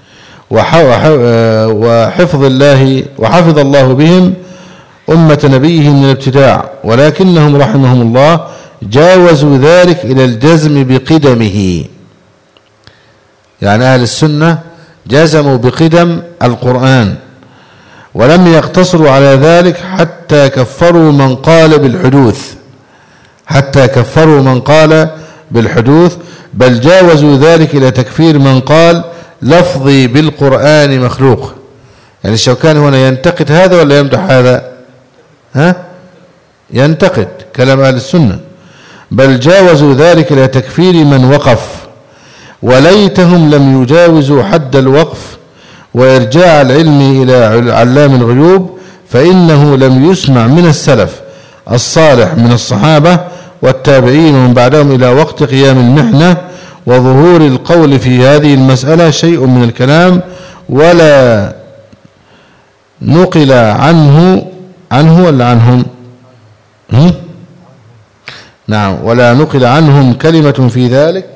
وحفظ الله وحفظ الله بهم أمة نبيه من الابتداع، ولكنهم رحمهم الله جاوزوا ذلك إلى الجزم بقدمه. يعني أهل السنة جزموا بقدم القرآن، ولم يقتصروا على ذلك حتى كفروا من قال بالحدوث حتى كفروا من قال بالحدوث بل جاوزوا ذلك إلى تكفير من قال لفظي بالقرآن مخلوق. يعني الشوكاني هنا ينتقد هذا ولا يمدح هذا؟ ها؟ ينتقد كلام أهل السنة. بل جاوزوا ذلك إلى تكفير من وقف، وليتهم لم يجاوزوا حد الوقف وإرجاع العلم إلى علام الغيوب، فإنه لم يسمع من السلف الصالح من الصحابة والتابعين ومن بعدهم إلى وقت قيام المحنة وظهور القول في هذه المسألة شيء من الكلام، ولا نقل عنه عنه ولا عنهم هم؟ نعم ولا نقل عنهم كلمة في ذلك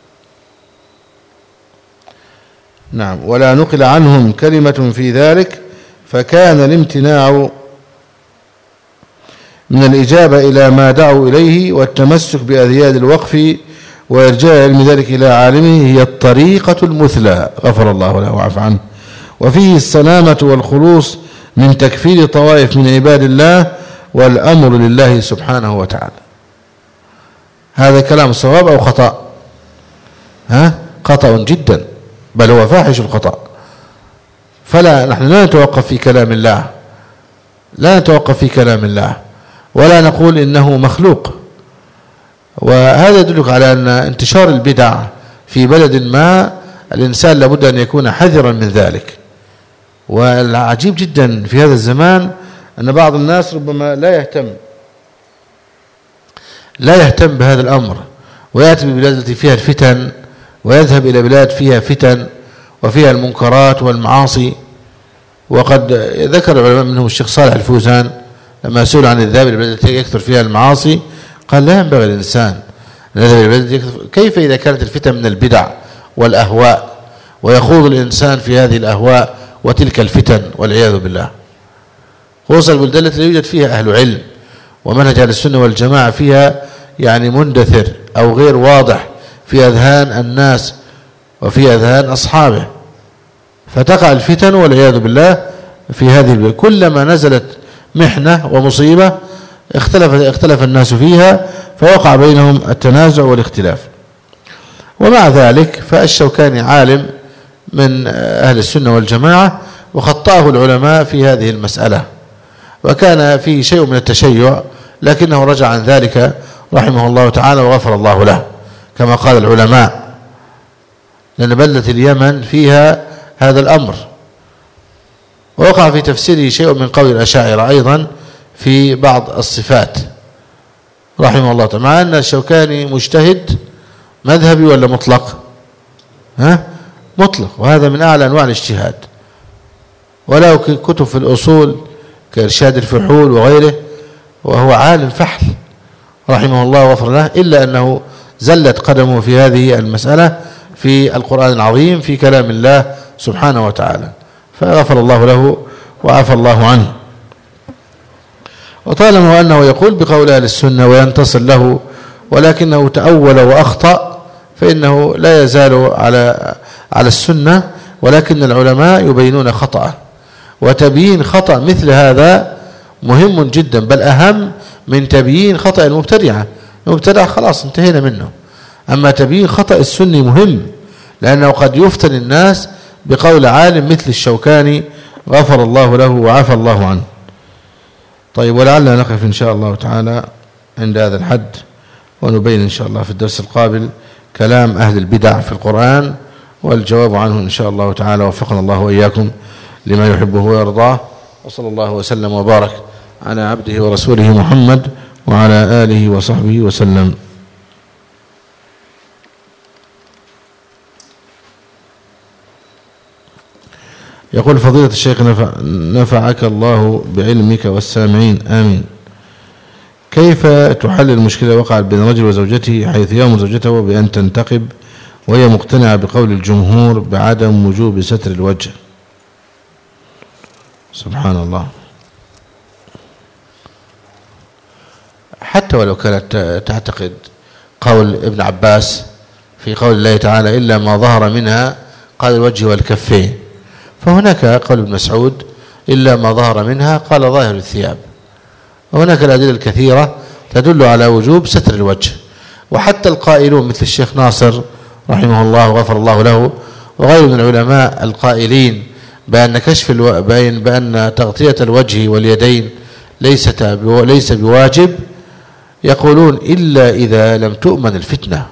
نعم ولا نقل عنهم كلمة في ذلك فكان الامتناع من الإجابة إلى ما دعوا إليه والتمسك بأذياد الوقف وإرجاع علم ذلك إلى عالمه هي الطريقة المثلى غفر الله له وعفى عنه، وفيه السلامة والخلوص من تكفير طوائف من عباد الله والأمر لله سبحانه وتعالى. هذا كلام صواب أو خطأ؟ ها؟ خطأ جدا، بل هو فاحش الخطأ. فلا نحن لا نتوقف في كلام الله لا نتوقف في كلام الله ولا نقول إنه مخلوق. وهذا يدلك على أن انتشار البدع في بلد ما الإنسان لابد أن يكون حذرا من ذلك. والعجيب جدا في هذا الزمان أن بعض الناس ربما لا يهتم لا يهتم بهذا الأمر، ويأتي ببلاد التي فيها الفتن ويذهب إلى بلاد فيها فتن وفيها المنكرات والمعاصي. وقد ذكر العلماء منهم الشيخ صالح الفوزان لما سئل عن الذهاب إلى البلاد التي يكثر فيها المعاصي قال لا ينبغي الإنسان كيف إذا كانت الفتن من البدع والأهواء ويخوض الإنسان في هذه الأهواء وتلك الفتن والعياذ بالله، خصوصا البلدان التي لا يوجد فيها أهل علم ومنهج أهل السنة والجماعة فيها يعني مندثر أو غير واضح في أذهان الناس، وفي أذهان أصحابه، فتقع الفتن والعياذ بالله في هذه البلاد. كلما نزلت محنة ومصيبة اختلف, اختلف الناس فيها، فوقع بينهم التنازع والاختلاف. ومع ذلك فالشوكاني عالم من أهل السنة والجماعة، وخطأه العلماء في هذه المسألة، وكان فيه شيء من التشيع، لكنه رجع عن ذلك رحمه الله تعالى وغفر الله له كما قال العلماء، لأن بلدة اليمن فيها هذا الأمر. ووقع في تفسيره شيء من قول الأشاعرة أيضا في بعض الصفات رحمه الله تعالى، مع أن الشوكاني مجتهد مذهبي ولا مطلق؟ ها؟ مطلق، وهذا من أعلى أنواع الاجتهاد، ولو كتب في الأصول كإرشاد الفحول وغيره، وهو عالم فحل رحمه الله وغفر له، إلا أنه زلت قدمه في هذه المسألة في القرآن العظيم في كلام الله سبحانه وتعالى، فغفر الله له وعفى الله عنه. وطالما أنه يقول بقول أهل السنة وينتصر له، ولكنه تأول وأخطأ، فإنه لا يزال على على السنة، ولكن العلماء يبينون خطأه، وتبيين خطأ مثل هذا مهم جدا، بل أهم من تبيين خطأ المبتدعة. المبتدع خلاص انتهينا منه، أما تبيين خطأ السني مهم، لأنه قد يفتن الناس بقول عالم مثل الشوكاني غفر الله له وعفى الله عنه. طيب، ولعلنا نقف إن شاء الله تعالى عند هذا الحد، ونبين إن شاء الله في الدرس القابل كلام أهل البدع في القرآن والجواب عنه إن شاء الله تعالى. وفقنا الله وإياكم لما يحبه ويرضاه، وصلى الله وسلم وبارك على عبده ورسوله محمد وعلى آله وصحبه وسلم. يقول فضيلة الشيخ نفع نفعك الله بعلمك والسامعين آمين. كيف تحل المشكلة وقعت بين رجل وزوجته، حيث يأمر زوجته بأن تنتقب وهي مقتنعة بقول الجمهور بعدم وجوب ستر الوجه؟ سبحان الله. حتى ولو كانت تعتقد قول ابن عباس في قول الله تعالى إلا ما ظهر منها قال الوجه والكفين، فهناك قول ابن مسعود إلا ما ظهر منها قال ظاهر الثياب، وهناك الأدلة الكثيرة تدل على وجوب ستر الوجه. وحتى القائلون مثل الشيخ ناصر رحمه الله وغفر الله له وغيره من العلماء القائلين بأن كشف الو... بأن بأن تغطية الوجه واليدين ليست بو... ليس بواجب، يقولون إلا إذا لم تؤمن الفتنة.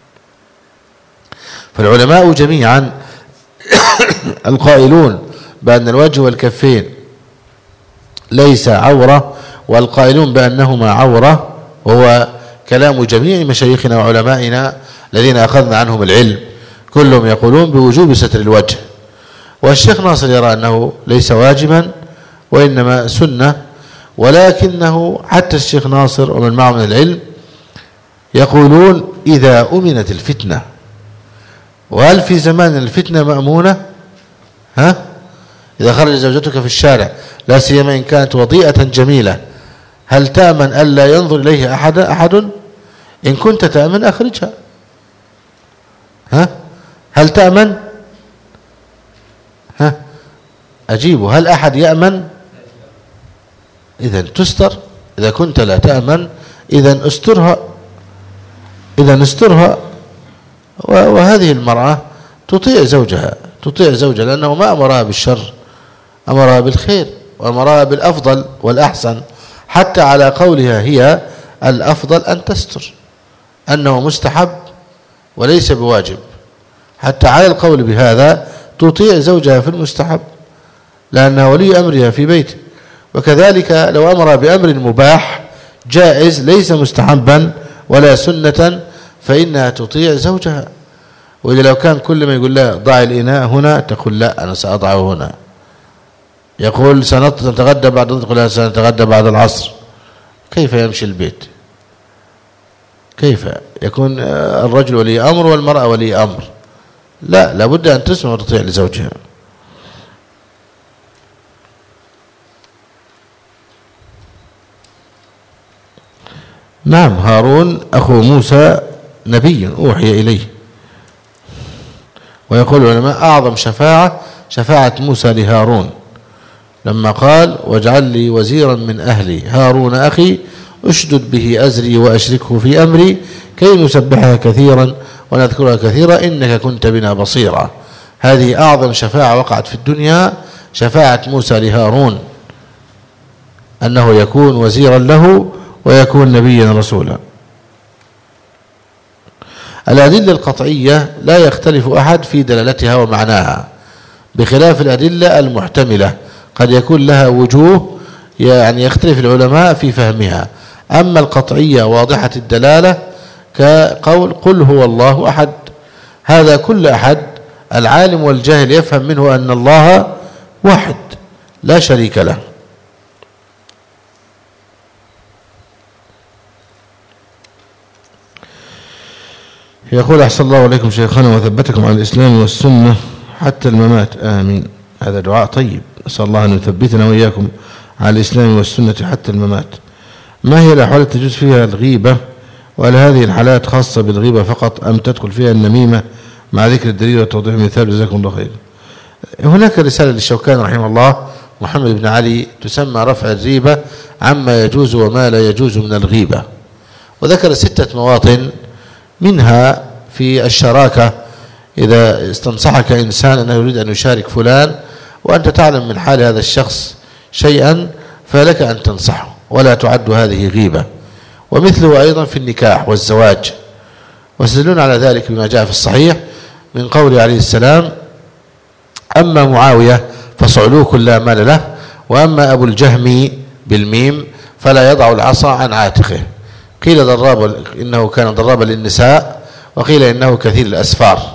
فالعلماء جميعا القائلون بأن الوجه والكفين ليس عورة، والقائلون بأنهما عورة، وهو كلام جميع مشايخنا وعلمائنا الذين أخذنا عنهم العلم، كلهم يقولون بوجوب ستر الوجه. والشيخ ناصر يرى أنه ليس واجبا وإنما سنة، ولكنه حتى الشيخ ناصر ومن معه من العلم يقولون إذا أمنت الفتنة. وهل في زمان الفتنة مأمونة؟ ها؟ إذا خرج زوجتك في الشارع لا سيما إن كانت وضيئة جميلة، هل تأمن ألا ينظر إليه أحد أحد؟ إن كنت تأمن أخرجها. ها؟ هل تأمن؟ ها؟ أجيبه، هل أحد يأمن؟ إذن تستر. إذا كنت لا تأمن إذن استرها، إذن استرها. وهذه المرأة تطيع زوجها، تطيع زوجها، لأنه ما أمرها بالشر، أمرها بالخير وأمرها بالأفضل والأحسن، حتى على قولها هي الأفضل أن تستر، أنه مستحب وليس بواجب، حتى على القول بهذا تطيع زوجها في المستحب لأنها ولي أمرها في بيته. وكذلك لو أمر بأمر مباح جائز ليس مستحبا ولا سنة فإنها تطيع زوجها. وإذا لو كان كل ما يقول لها ضع الإناء هنا تقول لا أنا سأضعه هنا، يقول سنتغدى بعد، تقول لها سنتغدى بعد العصر، كيف يمشي البيت؟ كيف يكون الرجل ولي أمر والمرأة ولي أمر؟ لا، لابد أن تسمع وتطيع لزوجها. نعم، هارون أخو موسى نبي أوحي إليه، ويقول العلماء أعظم شفاعة شفاعة موسى لهارون لما قال واجعل لي وزيرا من أهلي هارون أخي أشدد به أزري وأشركه في أمري كي نسبحها كثيرا ونذكرها كثيرا إنك كنت بنا بصيرا. هذه أعظم شفاعة وقعت في الدنيا، شفاعة موسى لهارون أنه يكون وزيرا له ويكون نبيا رسولا. الأدلة القطعية لا يختلف أحد في دلالتها ومعناها، بخلاف الأدلة المحتملة قد يكون لها وجوه يعني يختلف العلماء في فهمها. أما القطعية واضحة الدلالة كقول قل هو الله أحد، هذا كل أحد العالم والجاهل يفهم منه أن الله واحد لا شريك له. يقول أحسن الله عليكم شيخنا وثبتكم على الإسلام والسنة حتى الممات، آمين. هذا دعاء طيب، نسأل الله أن يثبتنا وإياكم على الإسلام والسنة حتى الممات. ما هي الأحوال التي تجوز فيها الغيبة؟ وهل هذه الحالات خاصة بالغيبة فقط أم تدخل فيها النميمة مع ذكر الدليل وتوضيح المثال؟ جزاكم الله خير. هناك رسالة للشوكاني رحمه الله محمد بن علي تسمى رفع الريبة عما يجوز وما لا يجوز من الغيبة، وذكر ستة مواطن، منها في الشراكة إذا استنصحك إنسان أنه يريد أن يشارك فلان وأنت تعلم من حال هذا الشخص شيئا فلك أن تنصحه ولا تعد هذه غيبة. ومثله أيضا في النكاح والزواج، ويستدلون على ذلك بما جاء في الصحيح من قوله عليه السلام أما معاوية فصعلوك لا مال له، وأما أبو الجهم بالميم فلا يضع العصا عن عاتقه. قيل ضراب إنه كان ضرابا للنساء، وقيل إنه كثير الأسفار.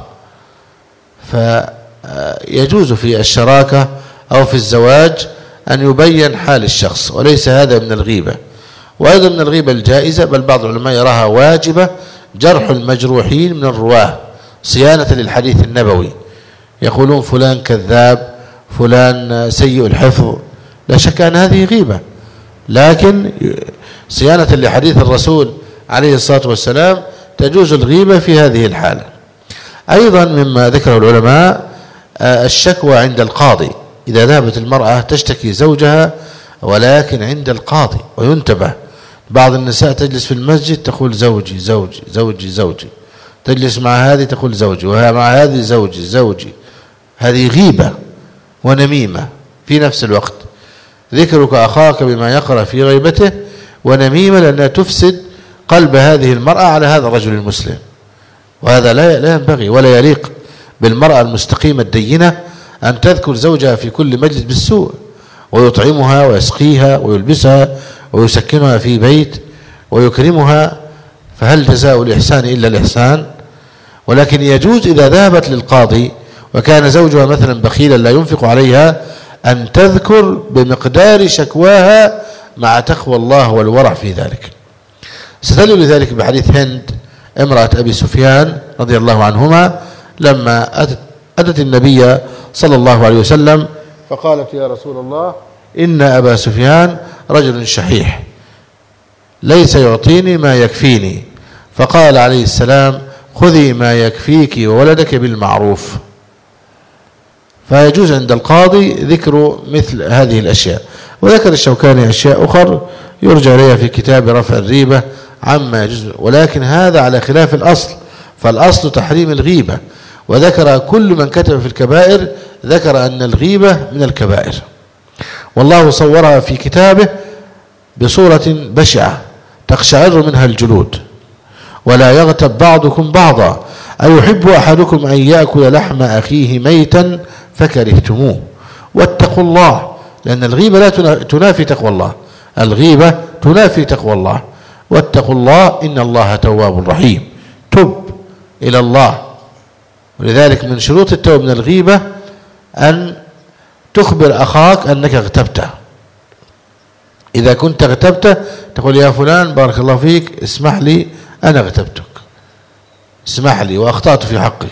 فيجوز في الشراكة أو في الزواج أن يبين حال الشخص، وليس هذا من الغيبة. وأيضا من الغيبة الجائزة، بل بعض العلماء يراها واجبة، جرح المجروحين من الرواه صيانة للحديث النبوي. يقولون فلان كذاب، فلان سيء الحفظ، لا شك أن هذه غيبة، لكن صيانة لحديث الرسول عليه الصلاة والسلام تجوز الغيبة في هذه الحالة. أيضا مما ذكره العلماء الشكوى عند القاضي، إذا ذهبت المرأة تشتكي زوجها ولكن عند القاضي. وينتبه، بعض النساء تجلس في المسجد تقول زوجي زوجي زوجي زوجي، تجلس مع هذه تقول زوجي، ومع هذه زوجي زوجي. هذه غيبة ونميمة في نفس الوقت، ذكرك أخاك بما يقرأ في غيبته، ونميمة لأنها تفسد قلب هذه المرأة على هذا الرجل المسلم، وهذا لا لا ينبغي ولا يليق بالمرأة المستقيمة الدينة أن تذكر زوجها في كل مجلس بالسوء، ويطعمها ويسقيها ويلبسها ويسكنها في بيت ويكرمها، فهل جزاء الإحسان إلا الإحسان؟ ولكن يجوز إذا ذهبت للقاضي وكان زوجها مثلا بخيلا لا ينفق عليها أن تذكر بمقدار شكواها مع تقوى الله والورع في ذلك. استدلوا لذلك بحديث هند امرأة أبي سفيان رضي الله عنهما لما أتت, أتت النبي صلى الله عليه وسلم فقالت يا رسول الله إن أبا سفيان رجل شحيح ليس يعطيني ما يكفيني، فقال عليه السلام خذي ما يكفيك وولدك بالمعروف. فيجوز عند القاضي ذكر مثل هذه الأشياء. وذكر الشوكاني أشياء أخرى يرجع إليها في كتاب رفع الريبة عما يجوز، ولكن هذا على خلاف الأصل، فالأصل تحريم الغيبة، وذكر كل من كتب في الكبائر ذكر أن الغيبة من الكبائر، والله صورها في كتابه بصورة بشعة تقشعر منها الجلود. ولا يغتب بعضكم بعضا أيحب أحدكم أن يأكل لحم أخيه ميتا فكرهتموه واتقوا الله، لأن الغيبة لا تنافي تقوى الله، الغيبة تنافي تقوى الله. واتقوا الله إن الله تواب رحيم، تب إلى الله. ولذلك من شروط التوبة من الغيبة أن تخبر أخاك أنك اغتبته. إذا كنت اغتبته تقول يا فلان بارك الله فيك اسمح لي أنا اغتبتك، اسمح لي وأخطأت في حقك،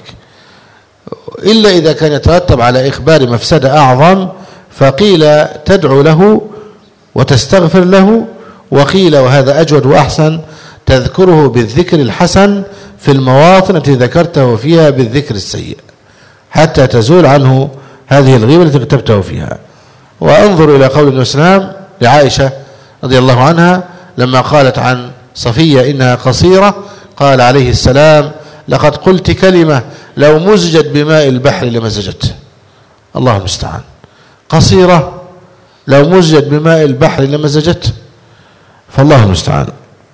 إلا إذا كان يترتب على إخبار مفسدة أعظم، فقيل تدعو له وتستغفر له، وقيل وهذا أجود وأحسن تذكره بالذكر الحسن في المواطن التي ذكرته فيها بالذكر السيء. حتى تزول عنه هذه الغيبة التي اغتبته فيها. وانظر إلى قول النبي صلى الله عليه وسلم لعائشة رضي الله عنها لما قالت عن صفية إنها قصيرة، قال عليه السلام: لقد قلت كلمة لو مزجت بماء البحر لمزجته. الله المستعان. قصيرة لو مزجت بماء البحر لمزجته، فالله المستعان.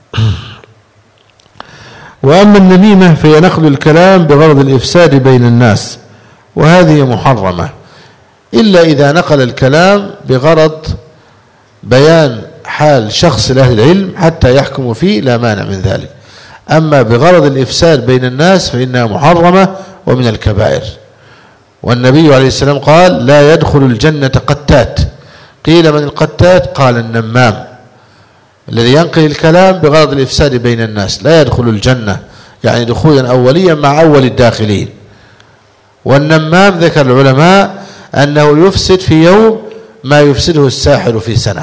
وأما النميمة فهي نقل الكلام بغرض الإفساد بين الناس، وهذه محرمة إلا إذا نقل الكلام بغرض بيان حال شخص لأهل العلم حتى يحكموا فيه لا مانع من ذلك. أما بغرض الإفساد بين الناس فإنها محرمة ومن الكبائر. والنبي عليه السلام قال: لا يدخل الجنة قتات. قيل: من القتات؟ قال: النمام الذي ينقل الكلام بغرض الإفساد بين الناس لا يدخل الجنة، يعني دخولا أوليا مع أول الداخلين. والنمام ذكر العلماء أنه يفسد في يوم ما يفسده الساحر في سنة،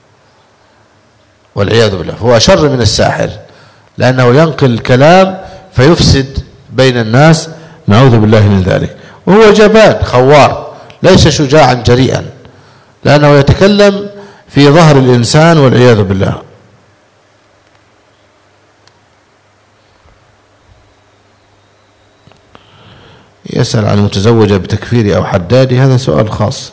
والعياذ بالله، فهو شر من الساحر لأنه ينقل الكلام فيفسد بين الناس، نعوذ بالله من ذلك. وهو جبان خوار ليس شجاعا جريئا، لأنه يتكلم في ظهر الإنسان والعياذ بالله. يسأل عن المتزوجة بتكفير أو حداد، هذا سؤال خاص.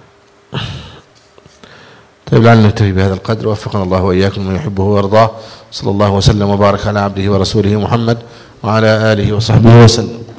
طيب لعلنا نكتفي بهذا القدر، وفقنا الله وإياكم من يحبه ويرضاه. صلى الله وسلم وبارك على عبده ورسوله محمد وعلى آله وصحبه وسلم.